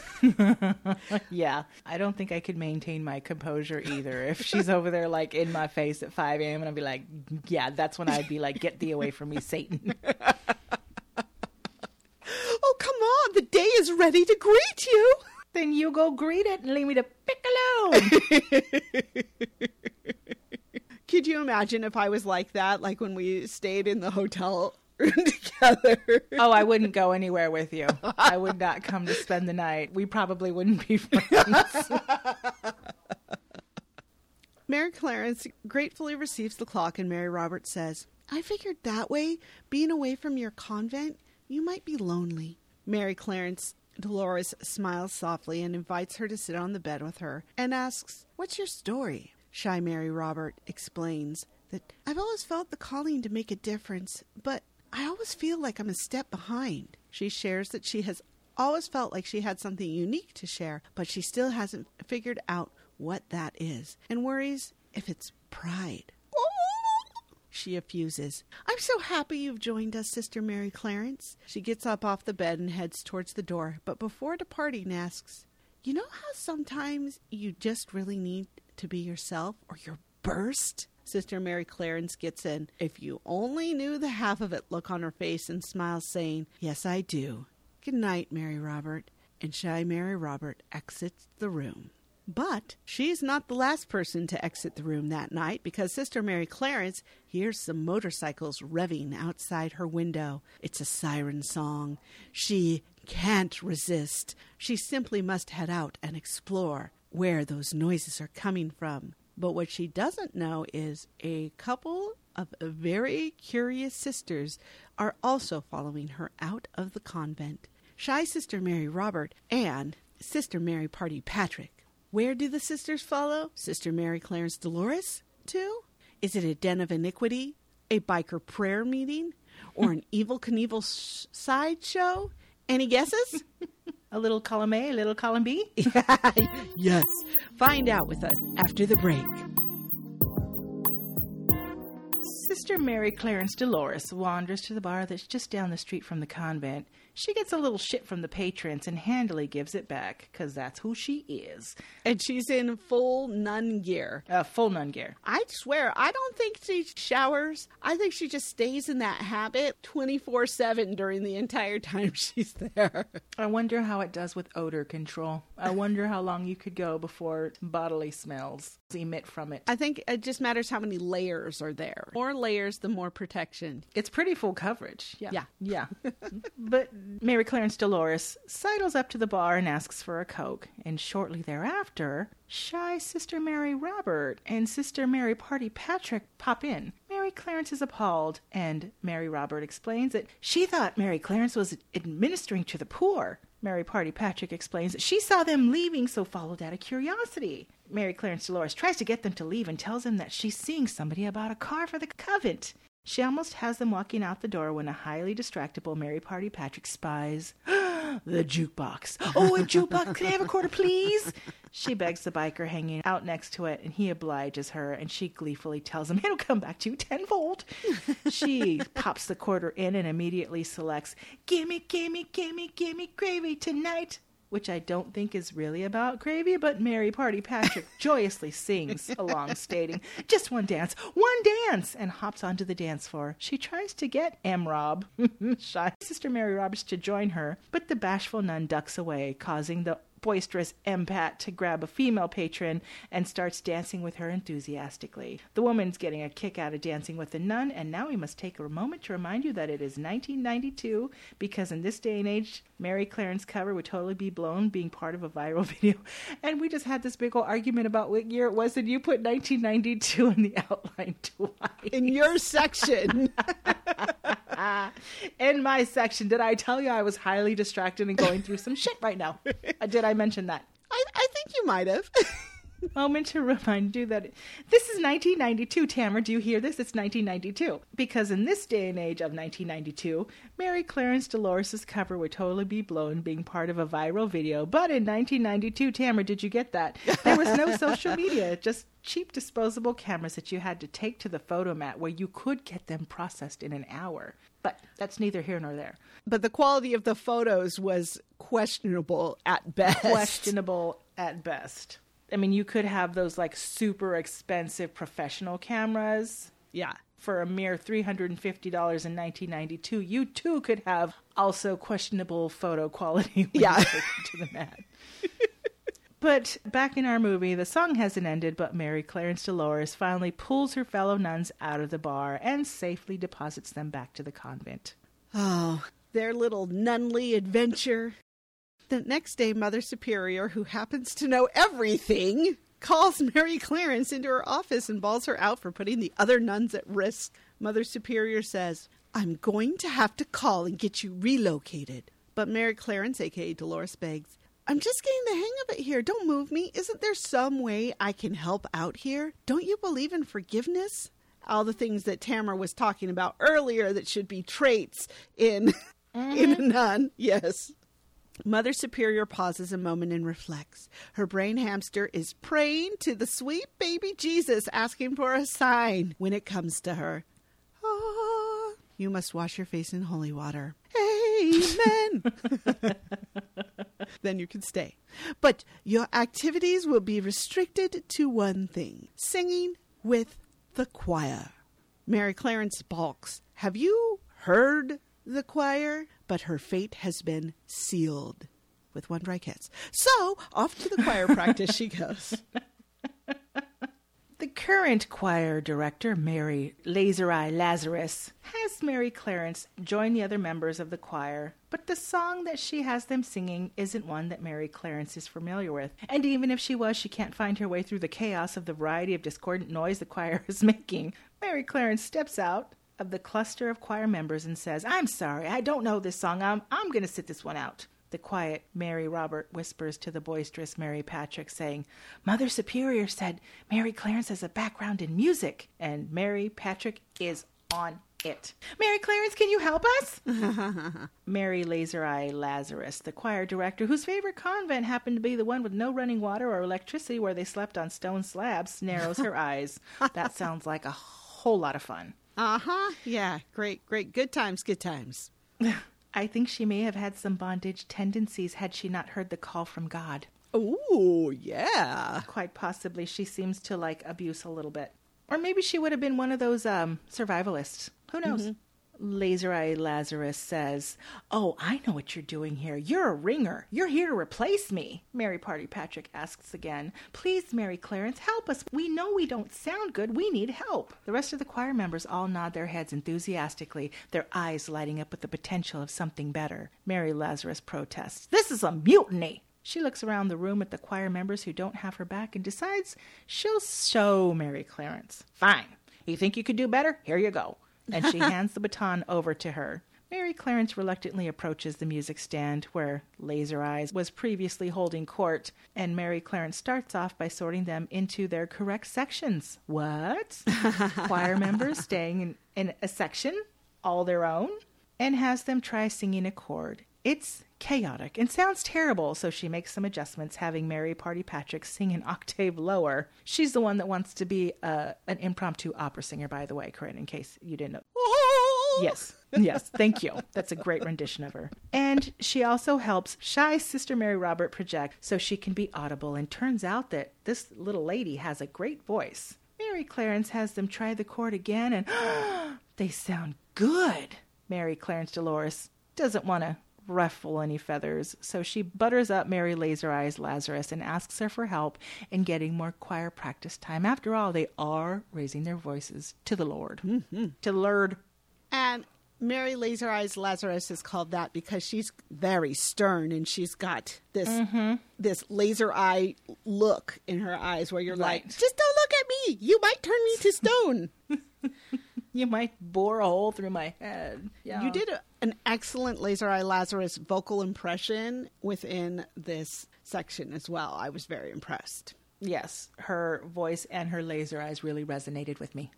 Yeah, I don't think I could maintain my composure either. If she's over there like in my face at 5 a.m. and I'd be like, yeah, that's when I'd be like, "Get thee away from me, Satan." Oh, come on, the day is ready to greet you. Then you go greet it and leave me to pick alone. Could you imagine if I was like that, like when we stayed in the hotel room together? Oh, I wouldn't go anywhere with you. I would not come to spend the night. We probably wouldn't be friends. Mary Clarence gratefully receives the clock, and Mary Roberts says, "I figured that way, being away from your convent, you might be lonely." Mary Clarence Dolores smiles softly and invites her to sit on the bed with her and asks, "What's your story?" Shy Mary Robert explains that, "I've always felt the calling to make a difference, but I always feel like I'm a step behind." She shares that she has always felt like she had something unique to share, but she still hasn't figured out what that is, and worries if it's pride. She effuses, "I'm so happy you've joined us, Sister Mary Clarence." She gets up off the bed and heads towards the door, but before departing asks, "You know how sometimes you just really need to be yourself or you'll burst?" Sister Mary Clarence gets in, "If you only knew the half of it," look on her face, and smiles, saying, "Yes, I do. Good night, Mary Robert." And Shy Mary Robert exits the room. But she's not the last person to exit the room that night, because Sister Mary Clarence hears some motorcycles revving outside her window. It's a siren song. She can't resist. She simply must head out and explore where those noises are coming from. But what she doesn't know is a couple of very curious sisters are also following her out of the convent. Shy Sister Mary Robert and Sister Mary Party Patrick. Where do the sisters follow? Sister Mary Clarence Dolores to? Is it a den of iniquity, a biker prayer meeting, or an Evel Knievel sideshow? Any guesses? A little column A, a little column B? Yes. Find out with us after the break. Sister Mary Clarence Dolores wanders to the bar that's just down the street from the convent. She gets a little shit from the patrons and handily gives it back, because that's who she is. And she's in full nun gear. Full nun gear. I swear, I don't think she showers. I think she just stays in that habit 24/7 during the entire time she's there. I wonder how it does with odor control. I wonder how long you could go before bodily smells emit from it. I think it just matters how many layers are there. More layers, the more protection. It's pretty full coverage. Yeah. But Mary Clarence Dolores sidles up to the bar and asks for a Coke. And shortly thereafter, Shy Sister Mary Robert and Sister Mary Party Patrick pop in. Mary Clarence is appalled, and Mary Robert explains that she thought Mary Clarence was administering to the poor. Mary Party Patrick explains that she saw them leaving, so followed out of curiosity. Mary Clarence Dolores tries to get them to leave and tells them that she's seeing somebody about a car for the convent. She almost has them walking out the door when a highly distractible Mary Party Patrick spies the jukebox. Oh, a jukebox, can I have a quarter, please? She begs the biker hanging out next to it, and he obliges her, and she gleefully tells him it'll come back to you tenfold. She pops the quarter in and immediately selects, gimme, gimme, gimme, gimme gravy tonight, which I don't think is really about gravy, but Mary Party Patrick joyously sings along, stating, just one dance, and hops onto the dance floor. She tries to get M-Rob, Shy Sister Mary Roberts, to join her, but the bashful nun ducks away, causing the boisterous M-Pat to grab a female patron and starts dancing with her enthusiastically. The woman's getting a kick out of dancing with the nun, and now we must take a moment to remind you that it is 1992, because in this day and age, Mary Clarence cover would totally be blown being part of a viral video. And we just had this big old argument about what year it was, and you put 1992 in the outline twice. In your section. In my section. Did I tell you I was highly distracted and going through some shit right now? Did I mention that? I think you might have. Moment to remind you that this is 1992, Tamara. Do you hear this? It's 1992. Because in this day and age of 1992, Mary Clarence Dolores' cover would totally be blown being part of a viral video. But in 1992, Tamara, did you get that? There was no social media, just cheap disposable cameras that you had to take to the photomat where you could get them processed in an hour. But that's neither here nor there. But the quality of the photos was questionable at best. Questionable at best. I mean, you could have those like super expensive professional cameras. Yeah. For a mere $350 in 1992, you too could have also questionable photo quality. Yeah. To the mat. But back in our movie, the song hasn't ended, but Mary Clarence Dolores finally pulls her fellow nuns out of the bar and safely deposits them back to the convent. Oh, their little nunly adventure. The next day, Mother Superior, who happens to know everything, calls Mary Clarence into her office and bawls her out for putting the other nuns at risk. Mother Superior says, I'm going to have to call and get you relocated. But Mary Clarence, a.k.a. Dolores, begs, I'm just getting the hang of it here. Don't move me. Isn't there some way I can help out here? Don't you believe in forgiveness? All the things that Tamara was talking about earlier that should be traits in a nun. Yes. Mother Superior pauses a moment and reflects. Her brain hamster is praying to the sweet baby Jesus, asking for a sign when it comes to her. Ah, you must wash your face in holy water. Amen. Then you can stay. But your activities will be restricted to one thing. Singing with the choir. Mary Clarence balks. Have you heard the choir? But her fate has been sealed with one dry kiss. So off to the choir practice she goes. The current choir director, Mary Laser Eye Lazarus, has Mary Clarence join the other members of the choir, but the song that she has them singing isn't one that Mary Clarence is familiar with. And even if she was, she can't find her way through the chaos of the variety of discordant noise the choir is making. Mary Clarence steps out of the cluster of choir members and says, "I'm sorry, I don't know this song. I'm going to sit this one out." The quiet Mary Robert whispers to the boisterous Mary Patrick, saying, "Mother Superior said Mary Clarence has a background in music." And Mary Patrick is on it. "Mary Clarence, can you help us?" Mary Laser Eye Lazarus, the choir director, whose favorite convent happened to be the one with no running water or electricity where they slept on stone slabs, narrows her eyes. That sounds like a whole lot of fun. Yeah, great. Good times. I think she may have had some bondage tendencies had she not heard the call from God. Oh, yeah. Quite possibly she seems to like abuse a little bit. Or maybe she would have been one of those survivalists. Who knows? Mm-hmm. Laser Eye Lazarus says, "Oh, I know what you're doing here. You're a ringer. You're here to replace me." Mary Party Patrick asks again, "Please, Mary Clarence, help us. We know we don't sound good. We need help." The rest of the choir members all nod their heads enthusiastically, their eyes lighting up with the potential of something better. Mary Lazarus protests, "This is a mutiny." She looks around the room at the choir members who don't have her back and decides she'll show Mary Clarence. "Fine. You think you could do better? Here you go." And she hands the baton over to her. Mary Clarence reluctantly approaches the music stand where Laser Eyes was previously holding court, and Mary Clarence starts off by sorting them into their correct sections. What? Choir members staying in a section, all their own, and has them try singing a chord. It's chaotic and sounds terrible, so she makes some adjustments, having Mary Party Patrick sing an octave lower. She's the one that wants to be an impromptu opera singer, by the way, Corinne, in case you didn't know. Yes, thank you. That's a great rendition of her. And she also helps shy Sister Mary Robert project so she can be audible, and turns out that this little lady has a great voice. Mary Clarence has them try the chord again, and they sound good. Mary Clarence Dolores doesn't want to ruffle any feathers, so she butters up Mary Laser Eyes Lazarus and asks her for help in getting more choir practice time. After all, they are raising their voices to the Lord. Mm-hmm. To the Lord. And Mary Laser Eyes Lazarus is called that because she's very stern, and she's got this this laser eye look in her eyes where you're like, "Just don't look at me. You might turn me to stone." You might bore a hole through my head. Yeah. You did an excellent Laser Eye Lazarus vocal impression within this section as well. I was very impressed. Yes, her voice and her laser eyes really resonated with me.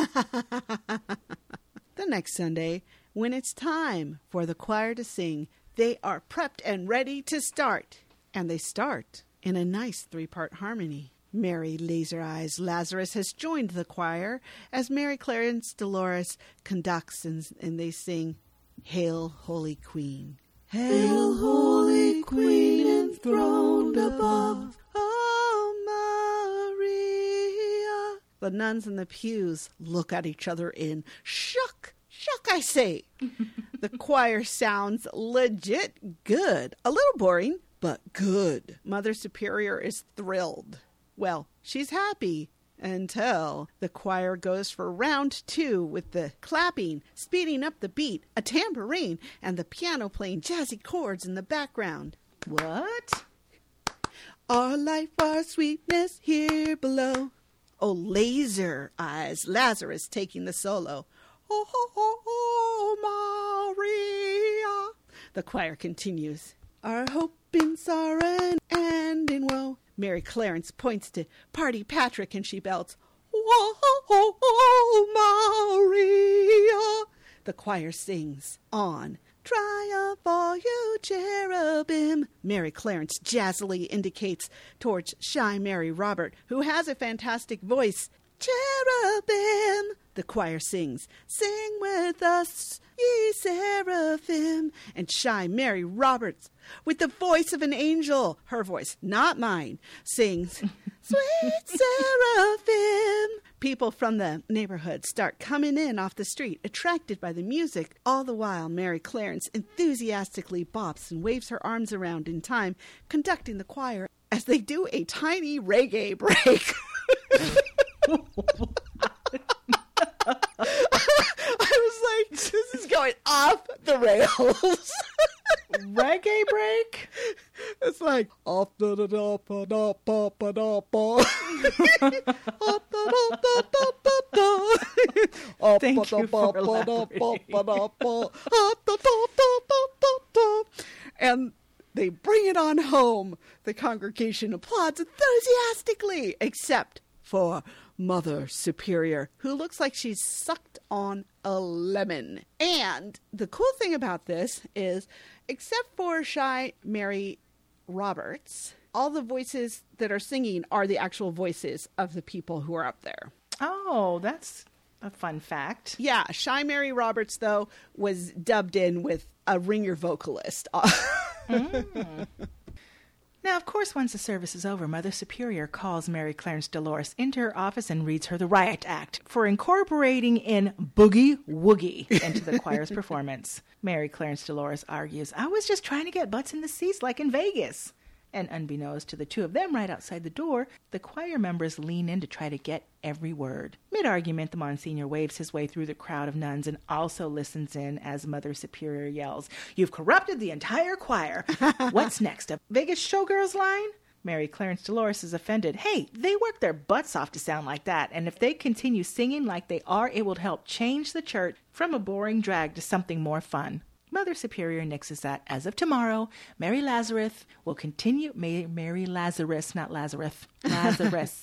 The next Sunday, when it's time for the choir to sing, they are prepped and ready to start. And they start in a nice 3-part harmony. Mary Laser Eyes Lazarus has joined the choir as Mary Clarence Dolores conducts, and they sing, "Hail, Holy Queen." Hail, Holy Queen, enthroned above. Oh, Maria. The nuns in the pews look at each other in shock, I say. The choir sounds legit good. A little boring, but good. Mother Superior is thrilled. Well, she's happy until the choir goes for round 2 with the clapping, speeding up the beat, a tambourine, and the piano playing jazzy chords in the background. What? Our life, our sweetness here below. Oh, Laser Eyes Lazarus taking the solo. Oh, oh, oh, Maria. The choir continues. Our hope in sorrow and in woe. Mary Clarence points to Party Patrick and she belts, "Whoa, Maria." The choir sings on. "Triumph all you cherubim." Mary Clarence jazzily indicates towards shy Mary Robert, who has a fantastic voice. "Cherubim," the choir sings. "Sing with us, ye seraphim." And shy Mary Roberts, with the voice of an angel, her voice, not mine, sings, "Sweet seraphim." People from the neighborhood start coming in off the street, attracted by the music. All the while, Mary Clarence enthusiastically bops and waves her arms around in time, conducting the choir as they do a tiny reggae break. I was like, this is going off the rails. Reggae break? It's like off the Thank you for elaborating. And they bring it on home. The congregation applauds enthusiastically, except for Mother Superior, who looks like she's sucked on a lemon. And the cool thing about this is, except for Shy Mary Roberts, all the voices that are singing are the actual voices of the people who are up there. Oh, that's a fun fact. Yeah, Shy Mary Roberts, though, was dubbed in with a ringer vocalist. Now, of course, once the service is over, Mother Superior calls Mary Clarence Dolores into her office and reads her the Riot Act for incorporating in Boogie Woogie into the choir's performance. Mary Clarence Dolores argues, I was just trying to get butts in the seats like in Vegas. And unbeknownst to the two of them right outside the door, the choir members lean in to try to get every word. Mid-argument, the Monsignor waves his way through the crowd of nuns and also listens in as Mother Superior yells, You've corrupted the entire choir. What's next, a Vegas showgirls line? Mary Clarence Dolores is offended. Hey, they work their butts off to sound like that, and if they continue singing like they are, it will help change the church from a boring drag to something more fun. Mother Superior nixes that, as of tomorrow, Mary Lazarus will continue... Mary Lazarus, not Lazarus. Lazarus,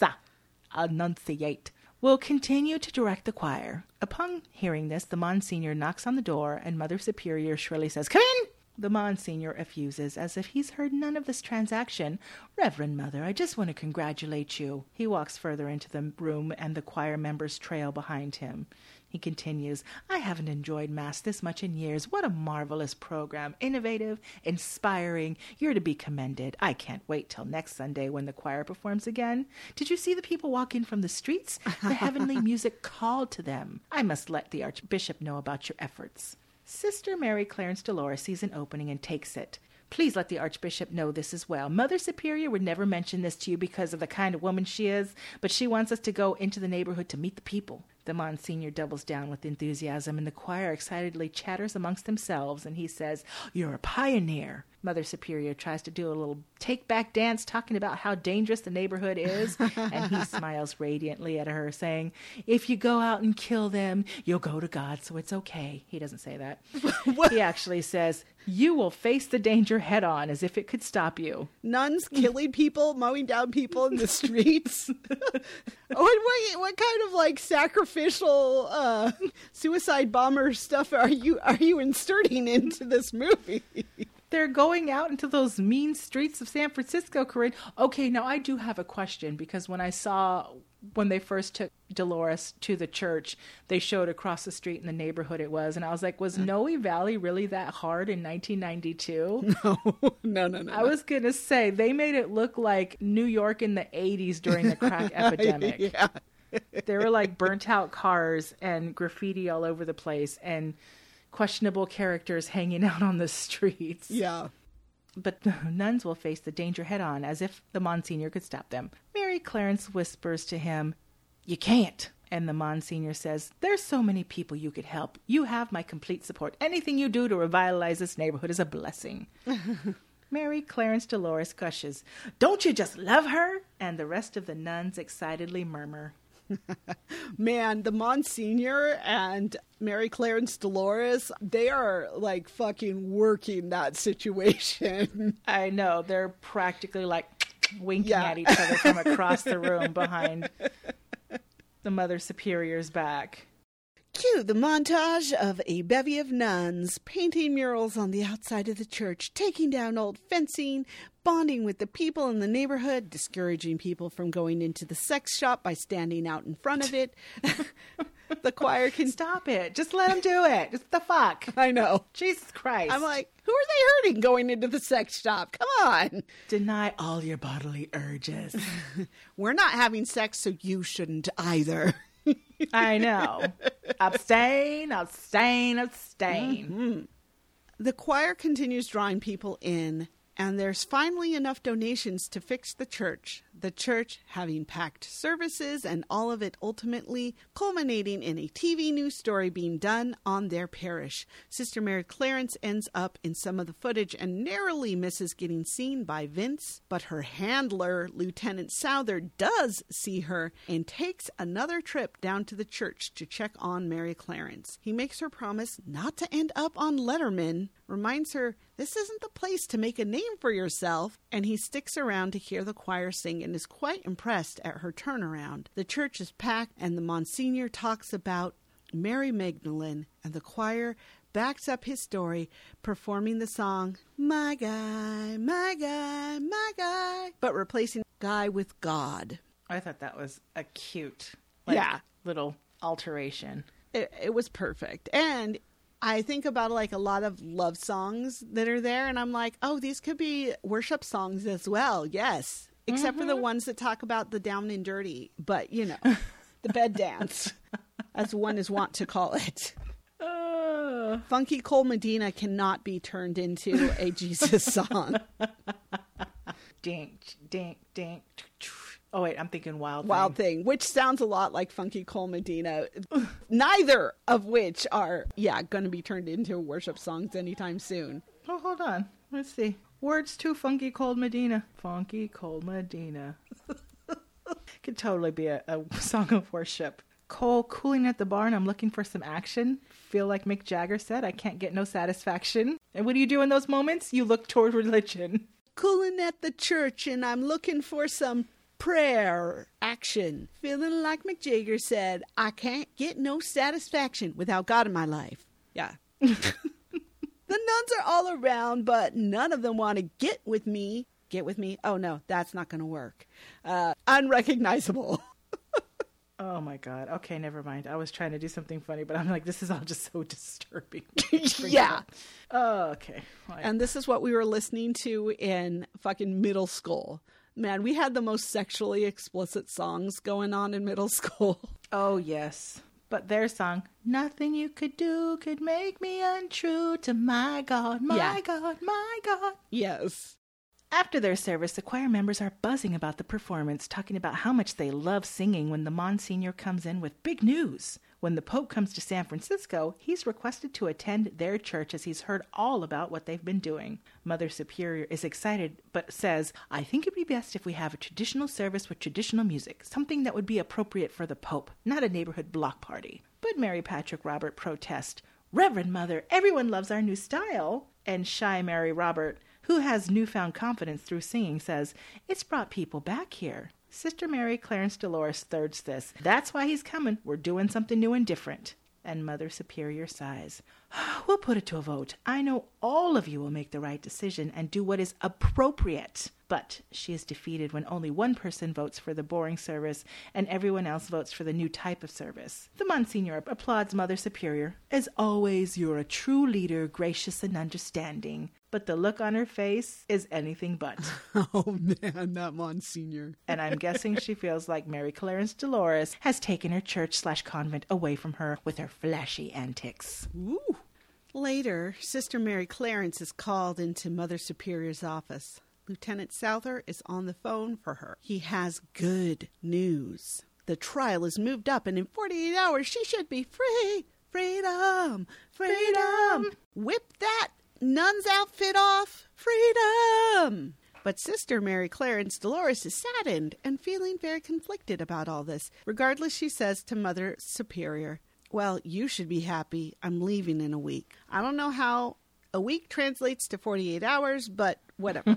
enunciate. Will continue to direct the choir. Upon hearing this, the Monsignor knocks on the door, and Mother Superior shrilly says, Come in! The Monsignor effuses, as if he's heard none of this transaction. Reverend Mother, I just want to congratulate you. He walks further into the room, and the choir members trail behind him. He continues, I haven't enjoyed Mass this much in years. What a marvelous program. Innovative, inspiring. You're to be commended. I can't wait till next Sunday when the choir performs again. Did you see the people walk in from the streets? The heavenly music called to them. I must let the Archbishop know about your efforts. Sister Mary Clarence Dolores sees an opening and takes it. Please let the Archbishop know this as well. Mother Superior would never mention this to you because of the kind of woman she is, but she wants us to go into the neighborhood to meet the people. The Monsignor doubles down with enthusiasm, and the choir excitedly chatters amongst themselves, and he says, You're a pioneer. Mother Superior tries to do a little take-back dance talking about how dangerous the neighborhood is, and he smiles radiantly at her, saying, If you go out and kill them, you'll go to God, so it's okay. He doesn't say that. He actually says, You will face the danger head-on as if it could stop you. Nuns killing people, mowing down people in the streets. What kind of like sacrificial suicide bomber stuff are you inserting into this movie? They're going out into those mean streets of San Francisco, Corinne. Okay, now I do have a question, because when they first took Dolores to the church, they showed across the street in the neighborhood it was, and I was like, was Noe Valley really that hard in 1992? No. I was going to say, they made it look like New York in the 80s during the crack epidemic. Yeah. There were like burnt out cars and graffiti all over the place, and questionable characters hanging out on the streets. Yeah. But the nuns will face the danger head on, as if the Monsignor could stop them. Mary Clarence whispers to him, You can't. And the Monsignor says, There's so many people you could help. You have my complete support. Anything you do to revitalize this neighborhood is a blessing. Mary Clarence Dolores gushes, Don't you just love her? And the rest of the nuns excitedly murmur. Man, the Monsignor and Mary Clarence Dolores, they are like fucking working that situation. I know. They're practically like winking at each other from across the room behind the Mother Superior's back. Cue the montage of a bevy of nuns painting murals on the outside of the church, taking down old fencing, bonding with the people in the neighborhood, discouraging people from going into the sex shop by standing out in front of it. The choir can... Stop it. Just let them do it. Just the fuck. I know. Jesus Christ. I'm like, who are they hurting going into the sex shop? Come on. Deny all your bodily urges. We're not having sex, so you shouldn't either. I know. Abstain, abstain, abstain. Mm-hmm. The choir continues drawing people in, and there's finally enough donations to fix the church The church having packed services and all of it ultimately culminating in a TV news story being done on their parish. Sister Mary Clarence ends up in some of the footage and narrowly misses getting seen by Vince, but her handler, Lieutenant Souther, does see her and takes another trip down to the church to check on Mary Clarence. He makes her promise not to end up on Letterman, reminds her this isn't the place to make a name for yourself, and he sticks around to hear the choir sing and is quite impressed at her turnaround. The church is packed and the Monsignor talks about Mary Magdalene, and the choir backs up his story, performing the song, My Guy, My Guy, My Guy, but replacing Guy with God. I thought that was a cute, little alteration. It was perfect. And I think about like a lot of love songs that are there, and I'm like, oh, these could be worship songs as well. Yes. Except for the ones that talk about the down and dirty. But, you know, the bed dance, as one is wont to call it. Funky Cole Medina cannot be turned into a Jesus song. Dink, dink, dink. Oh, wait, I'm thinking Wild Thing. Wild Thing, which sounds a lot like Funky Cole Medina. Neither of which are, going to be turned into worship songs anytime soon. Oh, hold on. Let's see. Words to Funky Cold Medina. Funky Cold Medina. Could totally be a song of worship. Cole cooling at the barn. I'm looking for some action. Feel like Mick Jagger said, I can't get no satisfaction. And what do you do in those moments? You look toward religion. Cooling at the church and I'm looking for some prayer action. Feeling like Mick Jagger said, I can't get no satisfaction without God in my life. Yeah. The nuns are all around, but none of them want to get with me. Get with me? Oh, no, that's not going to work. Unrecognizable. Oh, my God. Okay, never mind. I was trying to do something funny, but I'm like, this is all just so disturbing. Yeah. Oh, okay. And this is what we were listening to in fucking middle school. Man, we had the most sexually explicit songs going on in middle school. Oh, yes. But their song, nothing you could do could make me untrue to my God, my God, my God. Yes. After their service, the choir members are buzzing about the performance, talking about how much they love singing when the Monsignor comes in with big news. When the Pope comes to San Francisco, he's requested to attend their church as he's heard all about what they've been doing. Mother Superior is excited, but says, I think it'd be best if we have a traditional service with traditional music, something that would be appropriate for the Pope, not a neighborhood block party. But Mary Patrick Robert protests, Reverend Mother, everyone loves our new style. And shy Mary Robert, who has newfound confidence through singing, says, it's brought people back here. Sister Mary Clarence Dolores thirds this. That's why he's coming. We're doing something new and different. And Mother Superior sighs. We'll put it to a vote. I know all of you will make the right decision and do what is appropriate. But she is defeated when only one person votes for the boring service and everyone else votes for the new type of service. The Monsignor applauds Mother Superior. As always, you're a true leader, gracious and understanding. But the look on her face is anything but. Oh, man, that Monsignor. And I'm guessing she feels like Mary Clarence Dolores has taken her church/convent away from her with her flashy antics. Ooh. Later, Sister Mary Clarence is called into Mother Superior's office. Lieutenant Souther is on the phone for her. He has good news. The trial is moved up, and in 48 hours, she should be free. Freedom! Freedom! Whip that nun's outfit off. Freedom! But Sister Mary Clarence Dolores is saddened and feeling very conflicted about all this. Regardless, she says to Mother Superior, well, you should be happy. I'm leaving in a week. I don't know how a week translates to 48 hours, but whatever.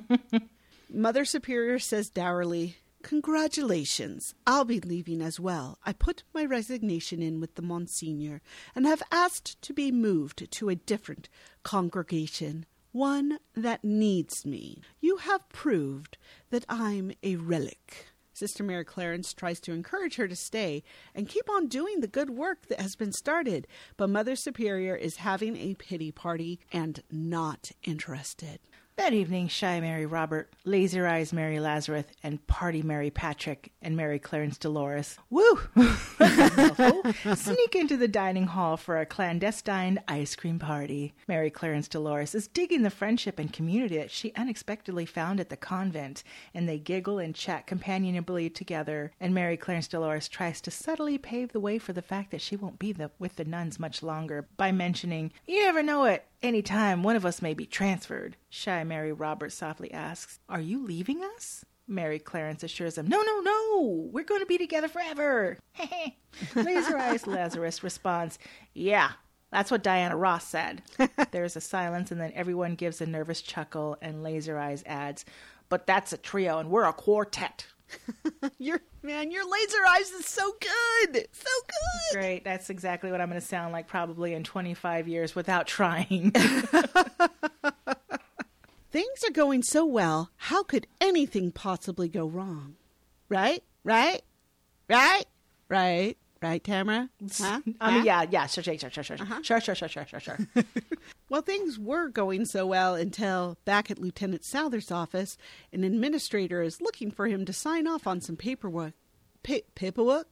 Mother Superior says dourly, congratulations. I'll be leaving as well. I put my resignation in with the Monsignor and have asked to be moved to a different congregation, one that needs me. You have proved that I'm a relic. Sister Mary Clarence tries to encourage her to stay and keep on doing the good work that has been started, but Mother Superior is having a pity party and not interested. That evening, Shy Mary Robert, Laser Eyes Mary Lazarus, and Party Mary Patrick and Mary Clarence Dolores, woo, sneak into the dining hall for a clandestine ice cream party. Mary Clarence Dolores is digging the friendship and community that she unexpectedly found at the convent, and they giggle and chat companionably together, and Mary Clarence Dolores tries to subtly pave the way for the fact that she won't be with the nuns much longer by mentioning, "You never know it. Any time one of us may be transferred." Shy Mary Roberts softly asks, "Are you leaving us?" Mary Clarence assures him, No, we're going to be together forever." Laser Eyes Lazarus responds, "Yeah, that's what Diana Ross said." There's a silence, and then everyone gives a nervous chuckle, and Laser Eyes adds, "But that's a trio, and we're a quartet." Your Laser Eyes is so good. So good. Great. That's exactly what I'm going to sound like probably in 25 years without trying. Things are going so well. How could anything possibly go wrong? Right, Tamara? Huh? Yeah, sure. Well, things were going so well until back at Lieutenant Souther's office, an administrator is looking for him to sign off on some paperwork. Paperwork.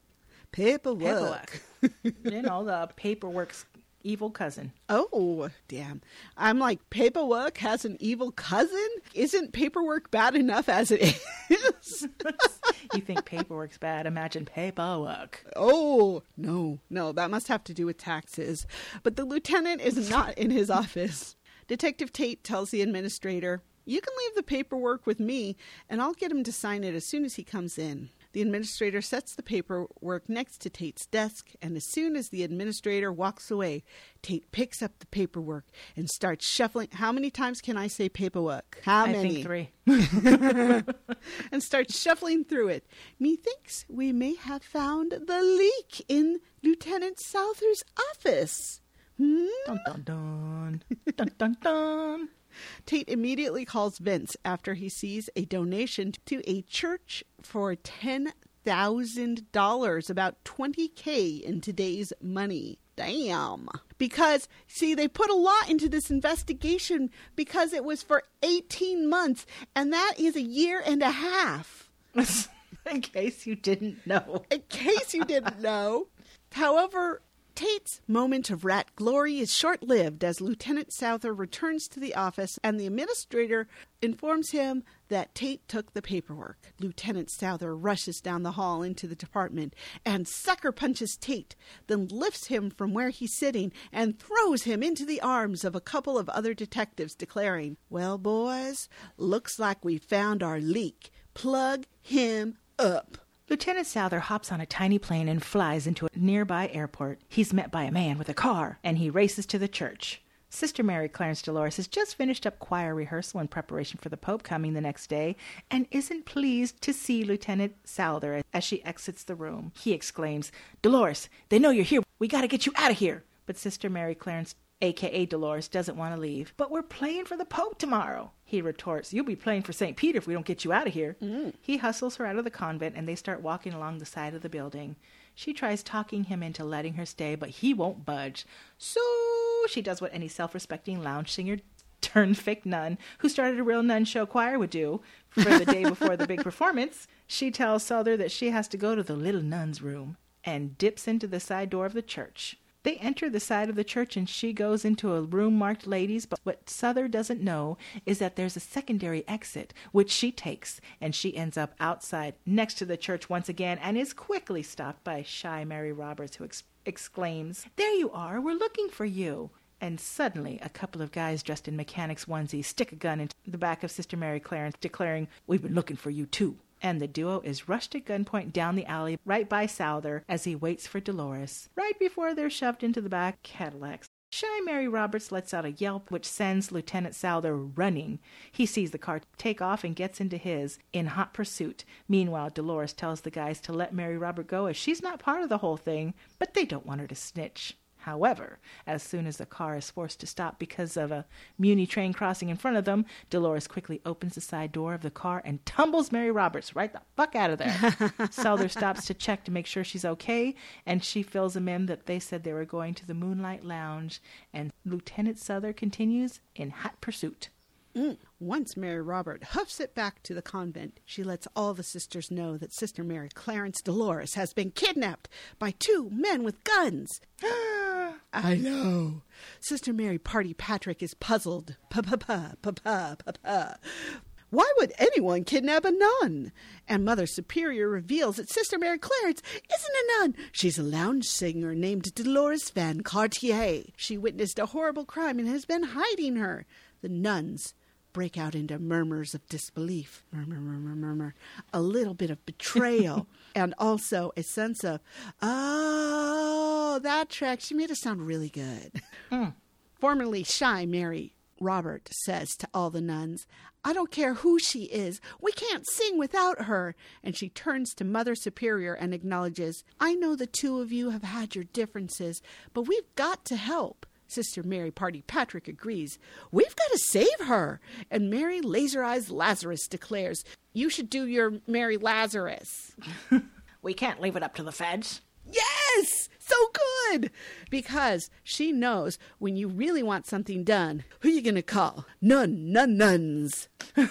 You know, the paperwork's evil cousin. Oh, damn. I'm like, paperwork has an evil cousin? Isn't paperwork bad enough as it is? You think paperwork's bad? Imagine paperwork. Oh, no, that must have to do with taxes. But the lieutenant is not in his office. Detective Tate tells the administrator, "You can leave the paperwork with me, and I'll get him to sign it as soon as he comes in." The administrator sets the paperwork next to Tate's desk, and as soon as the administrator walks away, Tate picks up the paperwork and starts shuffling. How many times can I say paperwork? How many? I think 3. And starts shuffling through it. "Methinks we may have found the leak in Lieutenant Souther's office." Dun, dun, dun. Dun, dun, dun. Tate immediately calls Vince after he sees a donation to a church for $10,000, about $20K in today's money. Damn. Because, see, they put a lot into this investigation because it was for 18 months, and that is a year and a half. In case you didn't know. However, Tate's moment of rat glory is short-lived as Lieutenant Souther returns to the office and the administrator informs him that Tate took the paperwork. Lieutenant Souther rushes down the hall into the department and sucker punches Tate, then lifts him from where he's sitting and throws him into the arms of a couple of other detectives, declaring, "Well, boys, looks like we found our leak. Plug him up." Lieutenant Souther hops on a tiny plane and flies into a nearby airport. He's met by a man with a car, and he races to the church. Sister Mary Clarence Dolores has just finished up choir rehearsal in preparation for the Pope coming the next day, and isn't pleased to see Lieutenant Souther as she exits the room. He exclaims, "Dolores, they know you're here. We gotta get you out of here." But Sister Mary Clarence, a.k.a. Dolores, doesn't want to leave. "But we're playing for the Pope tomorrow." He retorts, "You'll be playing for St. Peter if we don't get you out of here." He hustles her out of the convent, and they start walking along the side of the building. She tries talking him into letting her stay, but he won't budge. So she does what any self-respecting lounge singer turned fake nun who started a real nun show choir would do for the day before the big performance. She tells Souther that she has to go to the little nun's room and dips into the side door of the church. They enter the side of the church and she goes into a room marked ladies, but what Souther doesn't know is that there's a secondary exit, which she takes, and she ends up outside next to the church once again and is quickly stopped by Shy Mary Roberts, who exclaims, "There you are, we're looking for you." And suddenly, a couple of guys dressed in mechanics onesies stick a gun into the back of Sister Mary Clarence, declaring, "We've been looking for you too." And the duo is rushed at gunpoint down the alley right by Souther as he waits for Dolores, right before they're shoved into the back Cadillacs. Shy Mary Roberts lets out a yelp which sends Lieutenant Souther running. He sees the car take off and gets into his in hot pursuit. Meanwhile, Dolores tells the guys to let Mary Robert go as she's not part of the whole thing, but they don't want her to snitch. However, as soon as the car is forced to stop because of a Muni train crossing in front of them, Dolores quickly opens the side door of the car and tumbles Mary Roberts right the fuck out of there. Souther stops to check to make sure she's okay, and she fills them in that they said they were going to the Moonlight Lounge, and Lieutenant Souther continues in hot pursuit. Once Mary Robert hoofs it back to the convent, she lets all the sisters know that Sister Mary Clarence Dolores has been kidnapped by 2 men with guns. I know. Sister Mary Party Patrick is puzzled. Why would anyone kidnap a nun? And Mother Superior reveals that Sister Mary Clarence isn't a nun. She's a lounge singer named Dolores Van Cartier. She witnessed a horrible crime and has been hiding her. The nuns break out into murmurs of disbelief. Murmur. A little bit of betrayal. And also a sense of, oh, that track. She made us sound really good. Formerly shy Mary Robert says to all the nuns, I don't care who she is. We can't sing without her. And she turns to Mother Superior and acknowledges, I know the 2 of you have had your differences, but we've got to help. Sister Mary Party Patrick agrees. We've got to save her. And Mary Laser Eyes Lazarus declares, you should do your Mary Lazarus. We can't leave it up to the feds. Yes! So good! Because she knows when you really want something done, who you going to call? Nuns.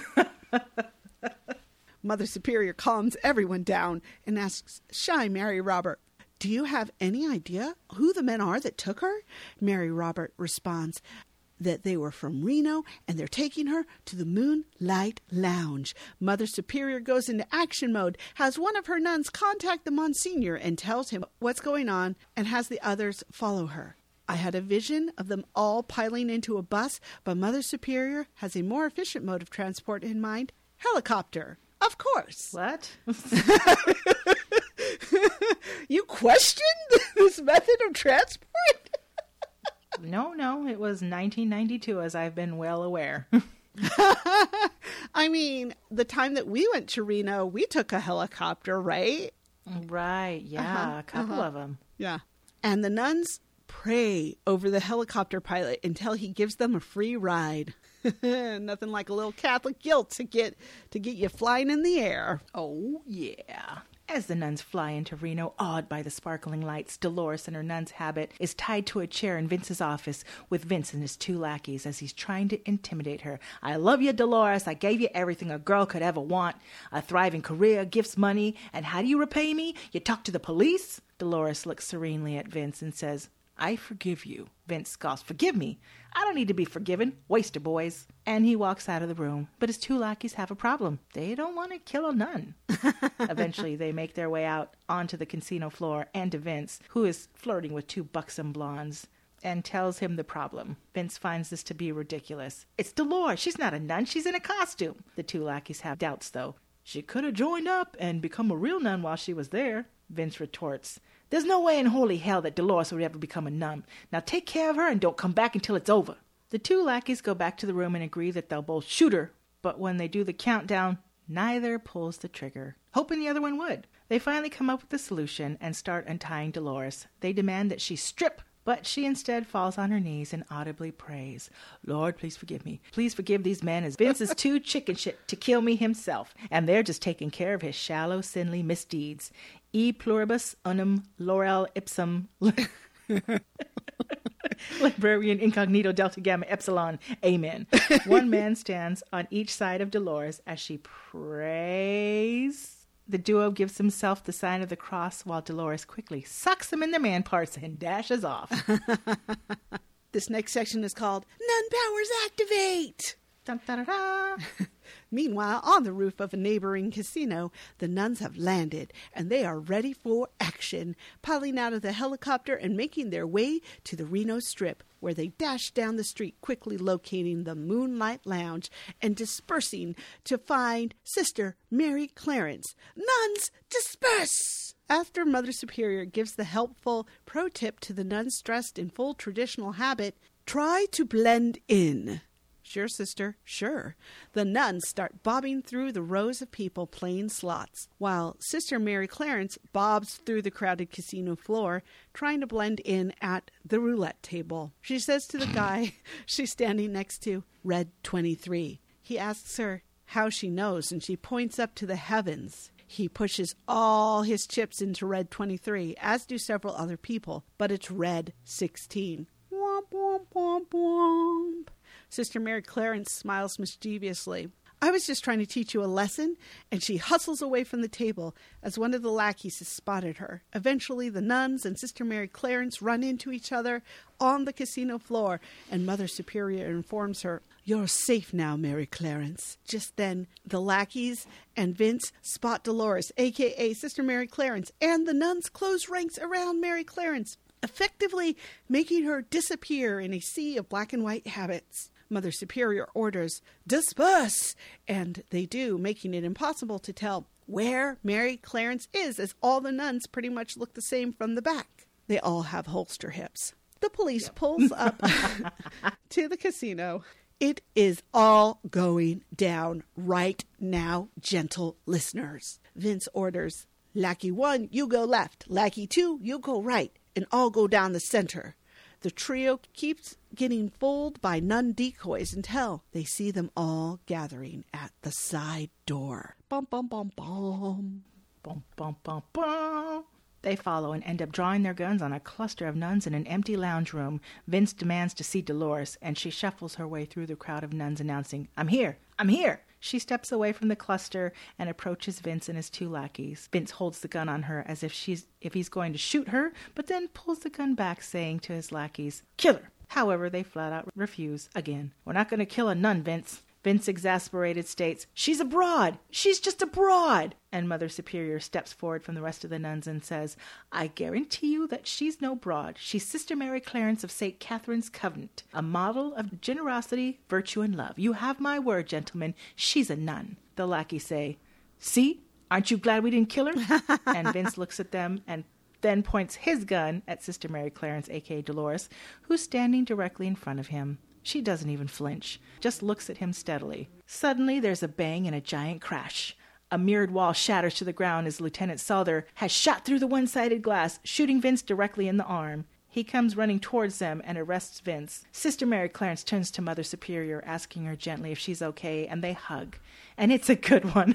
Mother Superior calms everyone down and asks shy Mary Robert, do you have any idea who the men are that took her? Mary Robert responds that they were from Reno and they're taking her to the Moonlight Lounge. Mother Superior goes into action mode, has one of her nuns contact the Monsignor and tells him what's going on and has the others follow her. I had a vision of them all piling into a bus, but Mother Superior has a more efficient mode of transport in mind, helicopter. Of course. What? You questioned this method of transport? No, it was 1992, as I've been well aware. I mean, the time that we went to Reno, we took a helicopter, right? Right, yeah, a couple of them. Yeah. And the nuns pray over the helicopter pilot until he gives them a free ride. Nothing like a little Catholic guilt to get you flying in the air. Oh, yeah. As the nuns fly into Reno, awed by the sparkling lights, Dolores in her nun's habit is tied to a chair in Vince's office with Vince and his 2 lackeys as he's trying to intimidate her. I love you, Dolores. I gave you everything a girl could ever want. A thriving career, gifts, money. And how do you repay me? You talk to the police? Dolores looks serenely at Vince and says, I forgive you. Vince scoffs, forgive me? I don't need to be forgiven. Waster boys. And he walks out of the room. But his 2 lackeys have a problem. They don't want to kill a nun. Eventually, they make their way out onto the casino floor and to Vince, who is flirting with 2 buxom blondes, and tells him the problem. Vince finds this to be ridiculous. It's Dolores. She's not a nun. She's in a costume. The 2 lackeys have doubts, though. She could have joined up and become a real nun while she was there. Vince retorts, there's no way in holy hell that Dolores would ever become a nun. Now take care of her and don't come back until it's over. The 2 lackeys go back to the room and agree that they'll both shoot her, but when they do the countdown, neither pulls the trigger, hoping the other one would. They finally come up with a solution and start untying Dolores. They demand that she strip, but she instead falls on her knees and audibly prays, Lord, please forgive me. Please forgive these men, as Vince is too chicken shit to kill me himself, and they're just taking care of his shallow, sinly misdeeds. E pluribus unum laurel ipsum librarian incognito delta gamma epsilon. Amen. One man stands on each side of Dolores as she prays. The duo gives himself the sign of the cross while Dolores quickly sucks him in their man parts and dashes off. This next section is called Nun Powers Activate! Dun, da, da, da. Meanwhile, on the roof of a neighboring casino, the nuns have landed, and they are ready for action, piling out of the helicopter and making their way to the Reno Strip, where they dash down the street, quickly locating the Moonlight Lounge and dispersing to find Sister Mary Clarence. Nuns, disperse! After Mother Superior gives the helpful pro tip to the nuns dressed in full traditional habit, try to blend in. Sure, sister, sure. The nuns start bobbing through the rows of people playing slots, while Sister Mary Clarence bobs through the crowded casino floor, trying to blend in at the roulette table. She says to the guy she's standing next to, Red 23. He asks her how she knows, and she points up to the heavens. He pushes all his chips into Red 23, as do several other people, but it's Red 16. Womp, womp, womp, womp. Sister Mary Clarence smiles mischievously. I was just trying to teach you a lesson, and she hustles away from the table as one of the lackeys has spotted her. Eventually, the nuns and Sister Mary Clarence run into each other on the casino floor, and Mother Superior informs her, "You're safe now, Mary Clarence." Just then, the lackeys and Vince spot Dolores, a.k.a. Sister Mary Clarence, and the nuns close ranks around Mary Clarence, effectively making her disappear in a sea of black and white habits. Mother Superior orders, "Disperse!" And they do, making it impossible to tell where Mary Clarence is, as all the nuns pretty much look the same from the back. They all have holster hips. The police pulls up to the casino. It is all going down right now, gentle listeners. Vince orders, "Lackey 1, you go left. Lackey 2, you go right. And all go down the center." The trio keeps getting fooled by nun decoys until they see them all gathering at the side door. Bum, bum, bum, bum. Bum, bum, bum, bum. They follow and end up drawing their guns on a cluster of nuns in an empty lounge room. Vince demands to see Dolores, and she shuffles her way through the crowd of nuns announcing, "I'm here! I'm here!" She steps away from the cluster and approaches Vince and his 2 lackeys. Vince holds the gun on her as if he's going to shoot her, but then pulls the gun back, saying to his lackeys, "Kill her!" However, they flat out refuse again. "We're not going to kill a nun, Vince." Vince, exasperated, states, "She's a broad! She's just a broad!" And Mother Superior steps forward from the rest of the nuns and says, "I guarantee you that she's no broad. She's Sister Mary Clarence of St. Catherine's Convent, a model of generosity, virtue, and love. You have my word, gentlemen. She's a nun." The lackeys say, "See? Aren't you glad we didn't kill her?" And Vince looks at them and then points his gun at Sister Mary Clarence, a.k.a. Dolores, who's standing directly in front of him. She doesn't even flinch, just looks at him steadily. Suddenly, there's a bang and a giant crash. A mirrored wall shatters to the ground as Lieutenant Souther has shot through the one-sided glass, shooting Vince directly in the arm. He comes running towards them and arrests Vince. Sister Mary Clarence turns to Mother Superior, asking her gently if she's okay, and they hug. And it's a good one.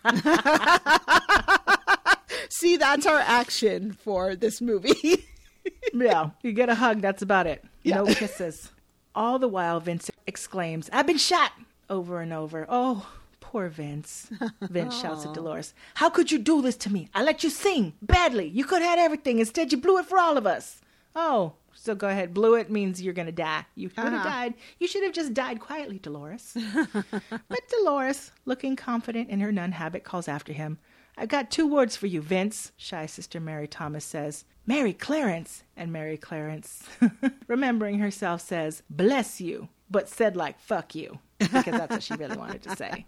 See, that's our action for this movie. Yeah, you get a hug, that's about it. Yeah. No kisses. All the while, Vince exclaims, "I've been shot!" over and over. "Oh, poor Vince." Vince shouts at Dolores, "How could you do this to me? I let you sing badly. You could have had everything. Instead, you blew it for all of us." "Oh, so go ahead. Blew it means you're going to die. You would have died. You should have just died quietly, Dolores." But Dolores, looking confident in her nun habit, calls after him, "I've got 2 words for you, Vince." Shy Sister Mary Thomas says, "Mary Clarence." And Mary Clarence, remembering herself, says, "Bless you," but said like, "fuck you," because that's what she really wanted to say.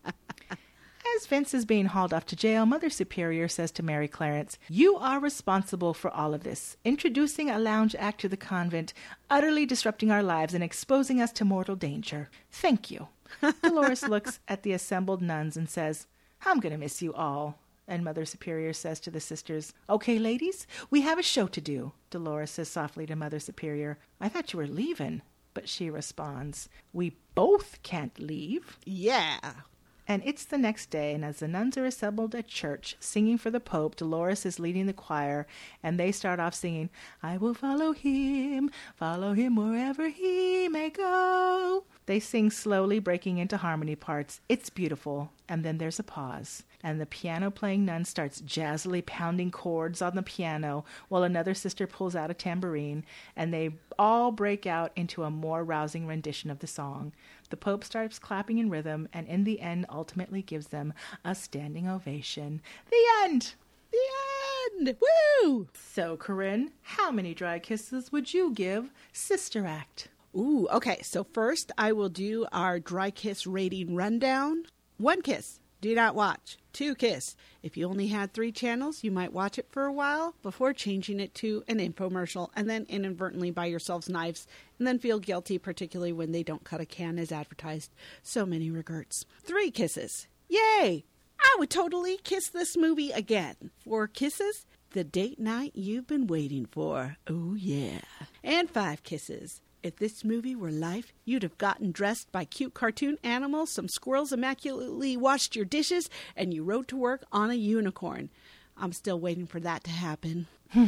As Vince is being hauled off to jail, Mother Superior says to Mary Clarence, "You are responsible for all of this, introducing a lounge act to the convent, utterly disrupting our lives and exposing us to mortal danger. Thank you." Dolores looks at the assembled nuns and says, "I'm going to miss you all." And Mother Superior says to the sisters, "Okay, ladies, we have a show to do." Dolores says softly to Mother Superior, "I thought you were leaving." But she responds, "We both can't leave." Yeah. And it's the next day, and as the nuns are assembled at church, singing for the Pope, Dolores is leading the choir, and they start off singing, "I will follow him wherever he may go." They sing slowly, breaking into harmony parts. It's beautiful, and then there's a pause, and the piano-playing nun starts jazzily pounding chords on the piano, while another sister pulls out a tambourine, and they all break out into a more rousing rendition of the song. The Pope starts clapping in rhythm, and in the end ultimately gives them a standing ovation. The end! The end! Woo! So, Corinne, how many dry kisses would you give Sister Act? Ooh, okay. So first I will do our dry kiss rating rundown. 1 kiss. Do not watch. 2 kiss. If you only had 3 channels, you might watch it for a while before changing it to an infomercial and then inadvertently buy yourselves knives and then feel guilty, particularly when they don't cut a can as advertised. So many regrets. 3 kisses. Yay! I would totally kiss this movie again. 4 kisses. The date night you've been waiting for. Oh, yeah. And 5 kisses. If this movie were life, you'd have gotten dressed by cute cartoon animals, some squirrels immaculately washed your dishes, and you rode to work on a unicorn. I'm still waiting for that to happen.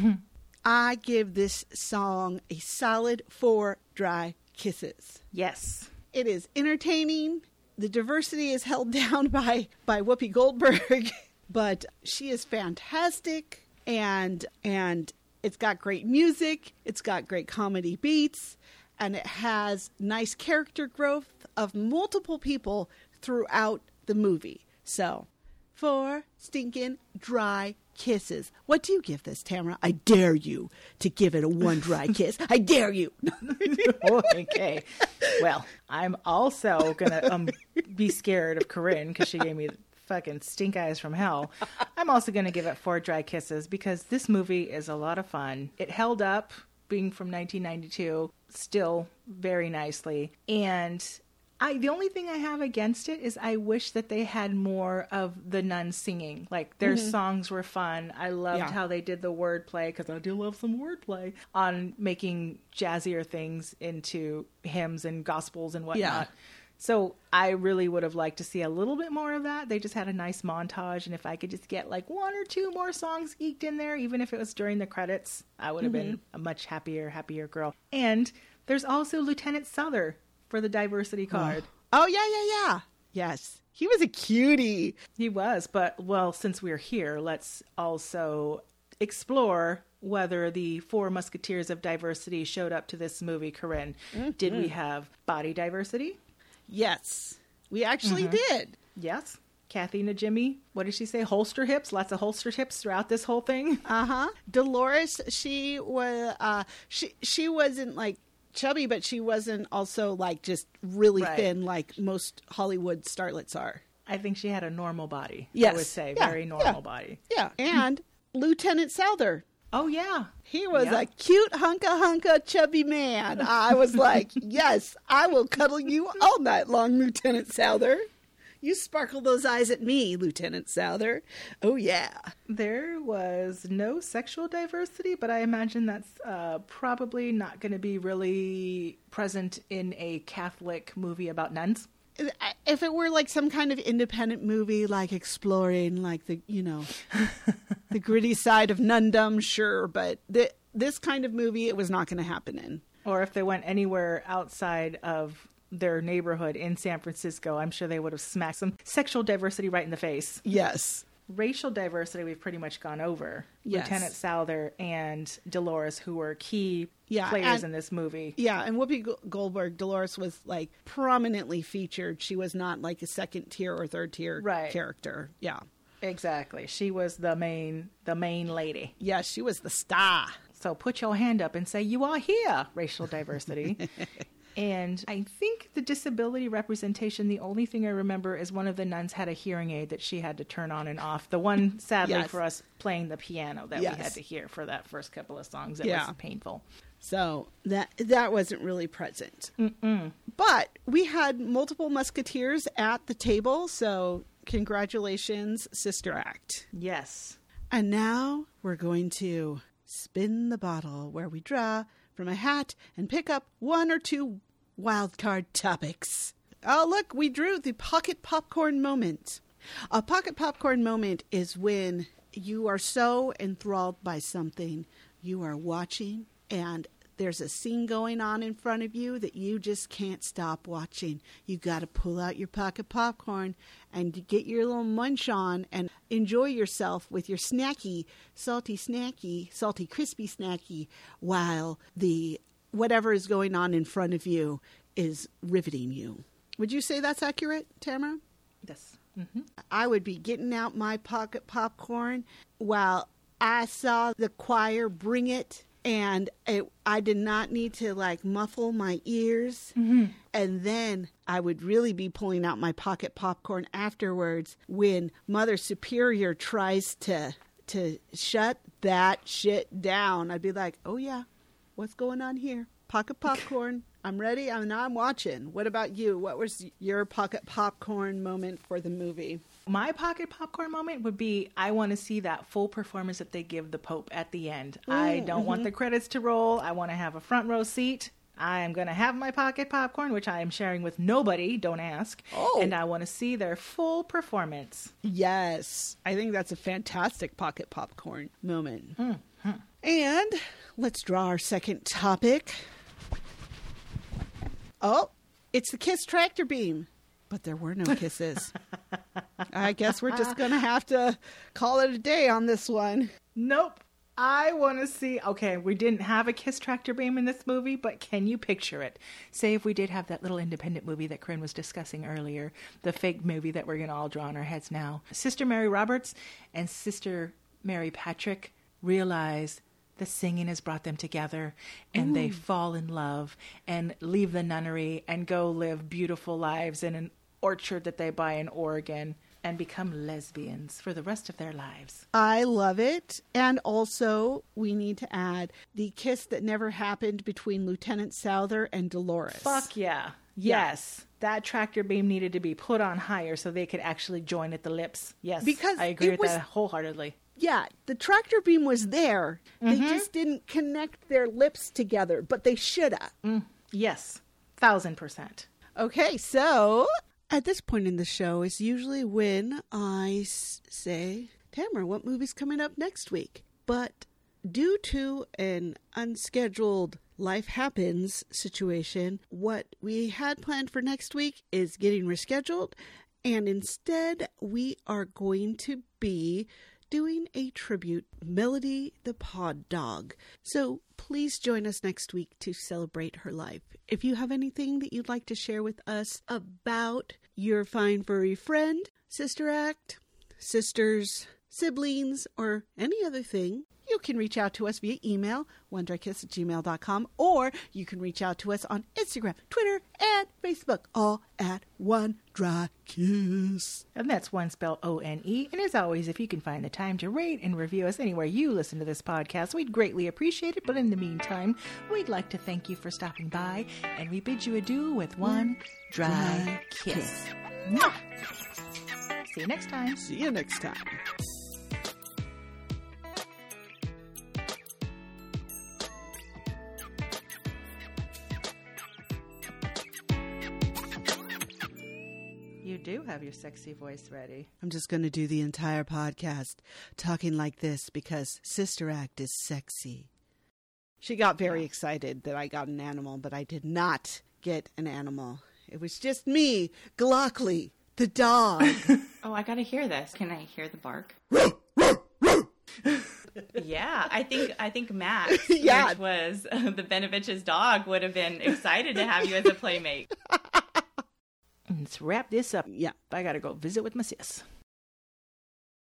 I give this song a solid 4 dry kisses. Yes. It is entertaining. The diversity is held down by Whoopi Goldberg, but she is fantastic, and it's got great music, it's got great comedy beats, and it has nice character growth of multiple people throughout the movie. So, 4 stinking dry kisses. What do you give this, Tamara? I dare you to give it a 1 dry kiss. I dare you. Okay. Well, I'm also going to be scared of Corinne because she gave me fucking stink eyes from hell. I'm also going to give it 4 dry kisses because this movie is a lot of fun. It held up, being from 1992, still very nicely. And the only thing I have against it is I wish that they had more of the nuns singing. Like, their songs were fun. I loved how they did the wordplay, because I do love some wordplay, on making jazzier things into hymns and gospels and whatnot. Yeah. So I really would have liked to see a little bit more of that. They just had a nice montage, and if I could just get like 1 or 2 more songs eked in there, even if it was during the credits, I would have been a much happier girl. And there's also Lieutenant Souther for the diversity card. Oh, yeah. Yes. He was a cutie. He was, but, well, since we're here, let's also explore whether the 4 Musketeers of diversity showed up to this movie, Corinne. Did we have body diversity? Yes. We actually did. Yes. Kathy Najimy, what did she say? Holster hips? Lots of holster hips throughout this whole thing. Dolores, she was, she wasn't like chubby, but she wasn't also like just really thin like most Hollywood starlets are. I think she had a normal body. Yes. I would say very normal body. Yeah. And Lieutenant Souther. Oh, yeah. He was a cute hunka chubby man. I was like, yes, I will cuddle you all night long, Lieutenant Souther. You sparkle those eyes at me, Lieutenant Souther. Oh, yeah. There was no sexual diversity, but I imagine that's probably not going to be really present in a Catholic movie about nuns. If it were like some kind of independent movie, like exploring like the, the gritty side of nundom, sure. But this kind of movie, it was not going to happen in. Or if they went anywhere outside of their neighborhood in San Francisco, I'm sure they would have smacked some sexual diversity right in the face. Yes. Racial diversity, we've pretty much gone over. Yes. Lieutenant Souther and Dolores, who were key players in this movie. Yeah, and Whoopi Goldberg, Dolores was like prominently featured. She was not like a second tier or third tier character. Yeah. Exactly. She was the main lady. Yeah, she was the star. So put your hand up and say, you are here, racial diversity. And I think the disability representation, the only thing I remember is one of the nuns had a hearing aid that she had to turn on and off. The one, sadly, for us playing the piano that we had to hear for that first couple of songs. It was painful. So that wasn't really present. But we had multiple musketeers at the table, so congratulations, Sister Act. Yes. And now we're going to spin the bottle, where we draw from a hat and pick up 1 or 2 wild card topics. Oh, look, we drew the pocket popcorn moment. A pocket popcorn moment is when you are so enthralled by something you are watching, and there's a scene going on in front of you that you just can't stop watching. You got to pull out your pocket popcorn and get your little munch on and enjoy yourself with your snacky, salty, crispy snacky, while the whatever is going on in front of you is riveting you. Would you say that's accurate, Tamara? Yes. I would be getting out my pocket popcorn while I saw the choir bring it. And I did not need to like muffle my ears. And then I would really be pulling out my pocket popcorn afterwards when Mother Superior tries to shut that shit down. I'd be like, oh yeah, what's going on here? Pocket popcorn. I'm ready. I'm watching. What about you? What was your pocket popcorn moment for the movie? My pocket popcorn moment would be, I want to see that full performance that they give the Pope at the end. I don't want the credits to roll. I want to have a front row seat. I am going to have my pocket popcorn, which I am sharing with nobody, don't ask. And I want to see their full performance. Yes. I think that's a fantastic pocket popcorn moment. And let's draw our second topic. Oh, It's the Kiss tractor beam. But there were no kisses. I guess we're just going to have to call it a day on this one. Nope. I want to see... Okay, we didn't have a Kiss tractor beam in this movie, but can you picture it? Say if we did have that little independent movie that Corinne was discussing earlier, the fake movie that we're going to all draw in our heads now. Sister Mary Roberts and Sister Mary Patrick realize the singing has brought them together, and they fall in love and leave the nunnery and go live beautiful lives in an orchard that they buy in Oregon and become lesbians for the rest of their lives. I love it. And also, we need to add the kiss that never happened between Lieutenant Souther and Dolores. Fuck yeah. Yes. That tractor beam needed to be put on higher so they could actually join at the lips. Yes. Because I agree it with was- that wholeheartedly. Yeah, the tractor beam was there. They just didn't connect their lips together, but they should have. Yes. 1,000%. Okay, so at this point in the show is usually when I say, Tamara, what movie's coming up next week? But due to an unscheduled life happens situation, what we had planned for next week is getting rescheduled. And instead, we are going to be doing a tribute, Melody the Pod Dog. So please join us next week to celebrate her life. If you have anything that you'd like to share with us about your fine furry friend, sister act, sisters, siblings, or any other thing, you can reach out to us via email, onedrykiss@gmail.com, or you can reach out to us on Instagram, Twitter, and Facebook, all at One Dry Kiss. And that's one spelled O-N-E. And as always, if you can find the time to rate and review us anywhere you listen to this podcast, we'd greatly appreciate it. But in the meantime, we'd like to thank you for stopping by, and we bid you adieu with one dry kiss. Mwah! See you next time. See you next time. You do have your sexy voice ready. I'm just going to do the entire podcast talking like this because Sister Act is sexy. She got very excited that I got an animal, but I did not get an animal. It was just me, Glockley, the dog. Oh, I gotta hear this. Can I hear the bark? Yeah, I think Max, Yeah. which was the Benovich's dog, would have been excited to have you as a playmate. Let's wrap this up. Yeah. I gotta go visit with my sis.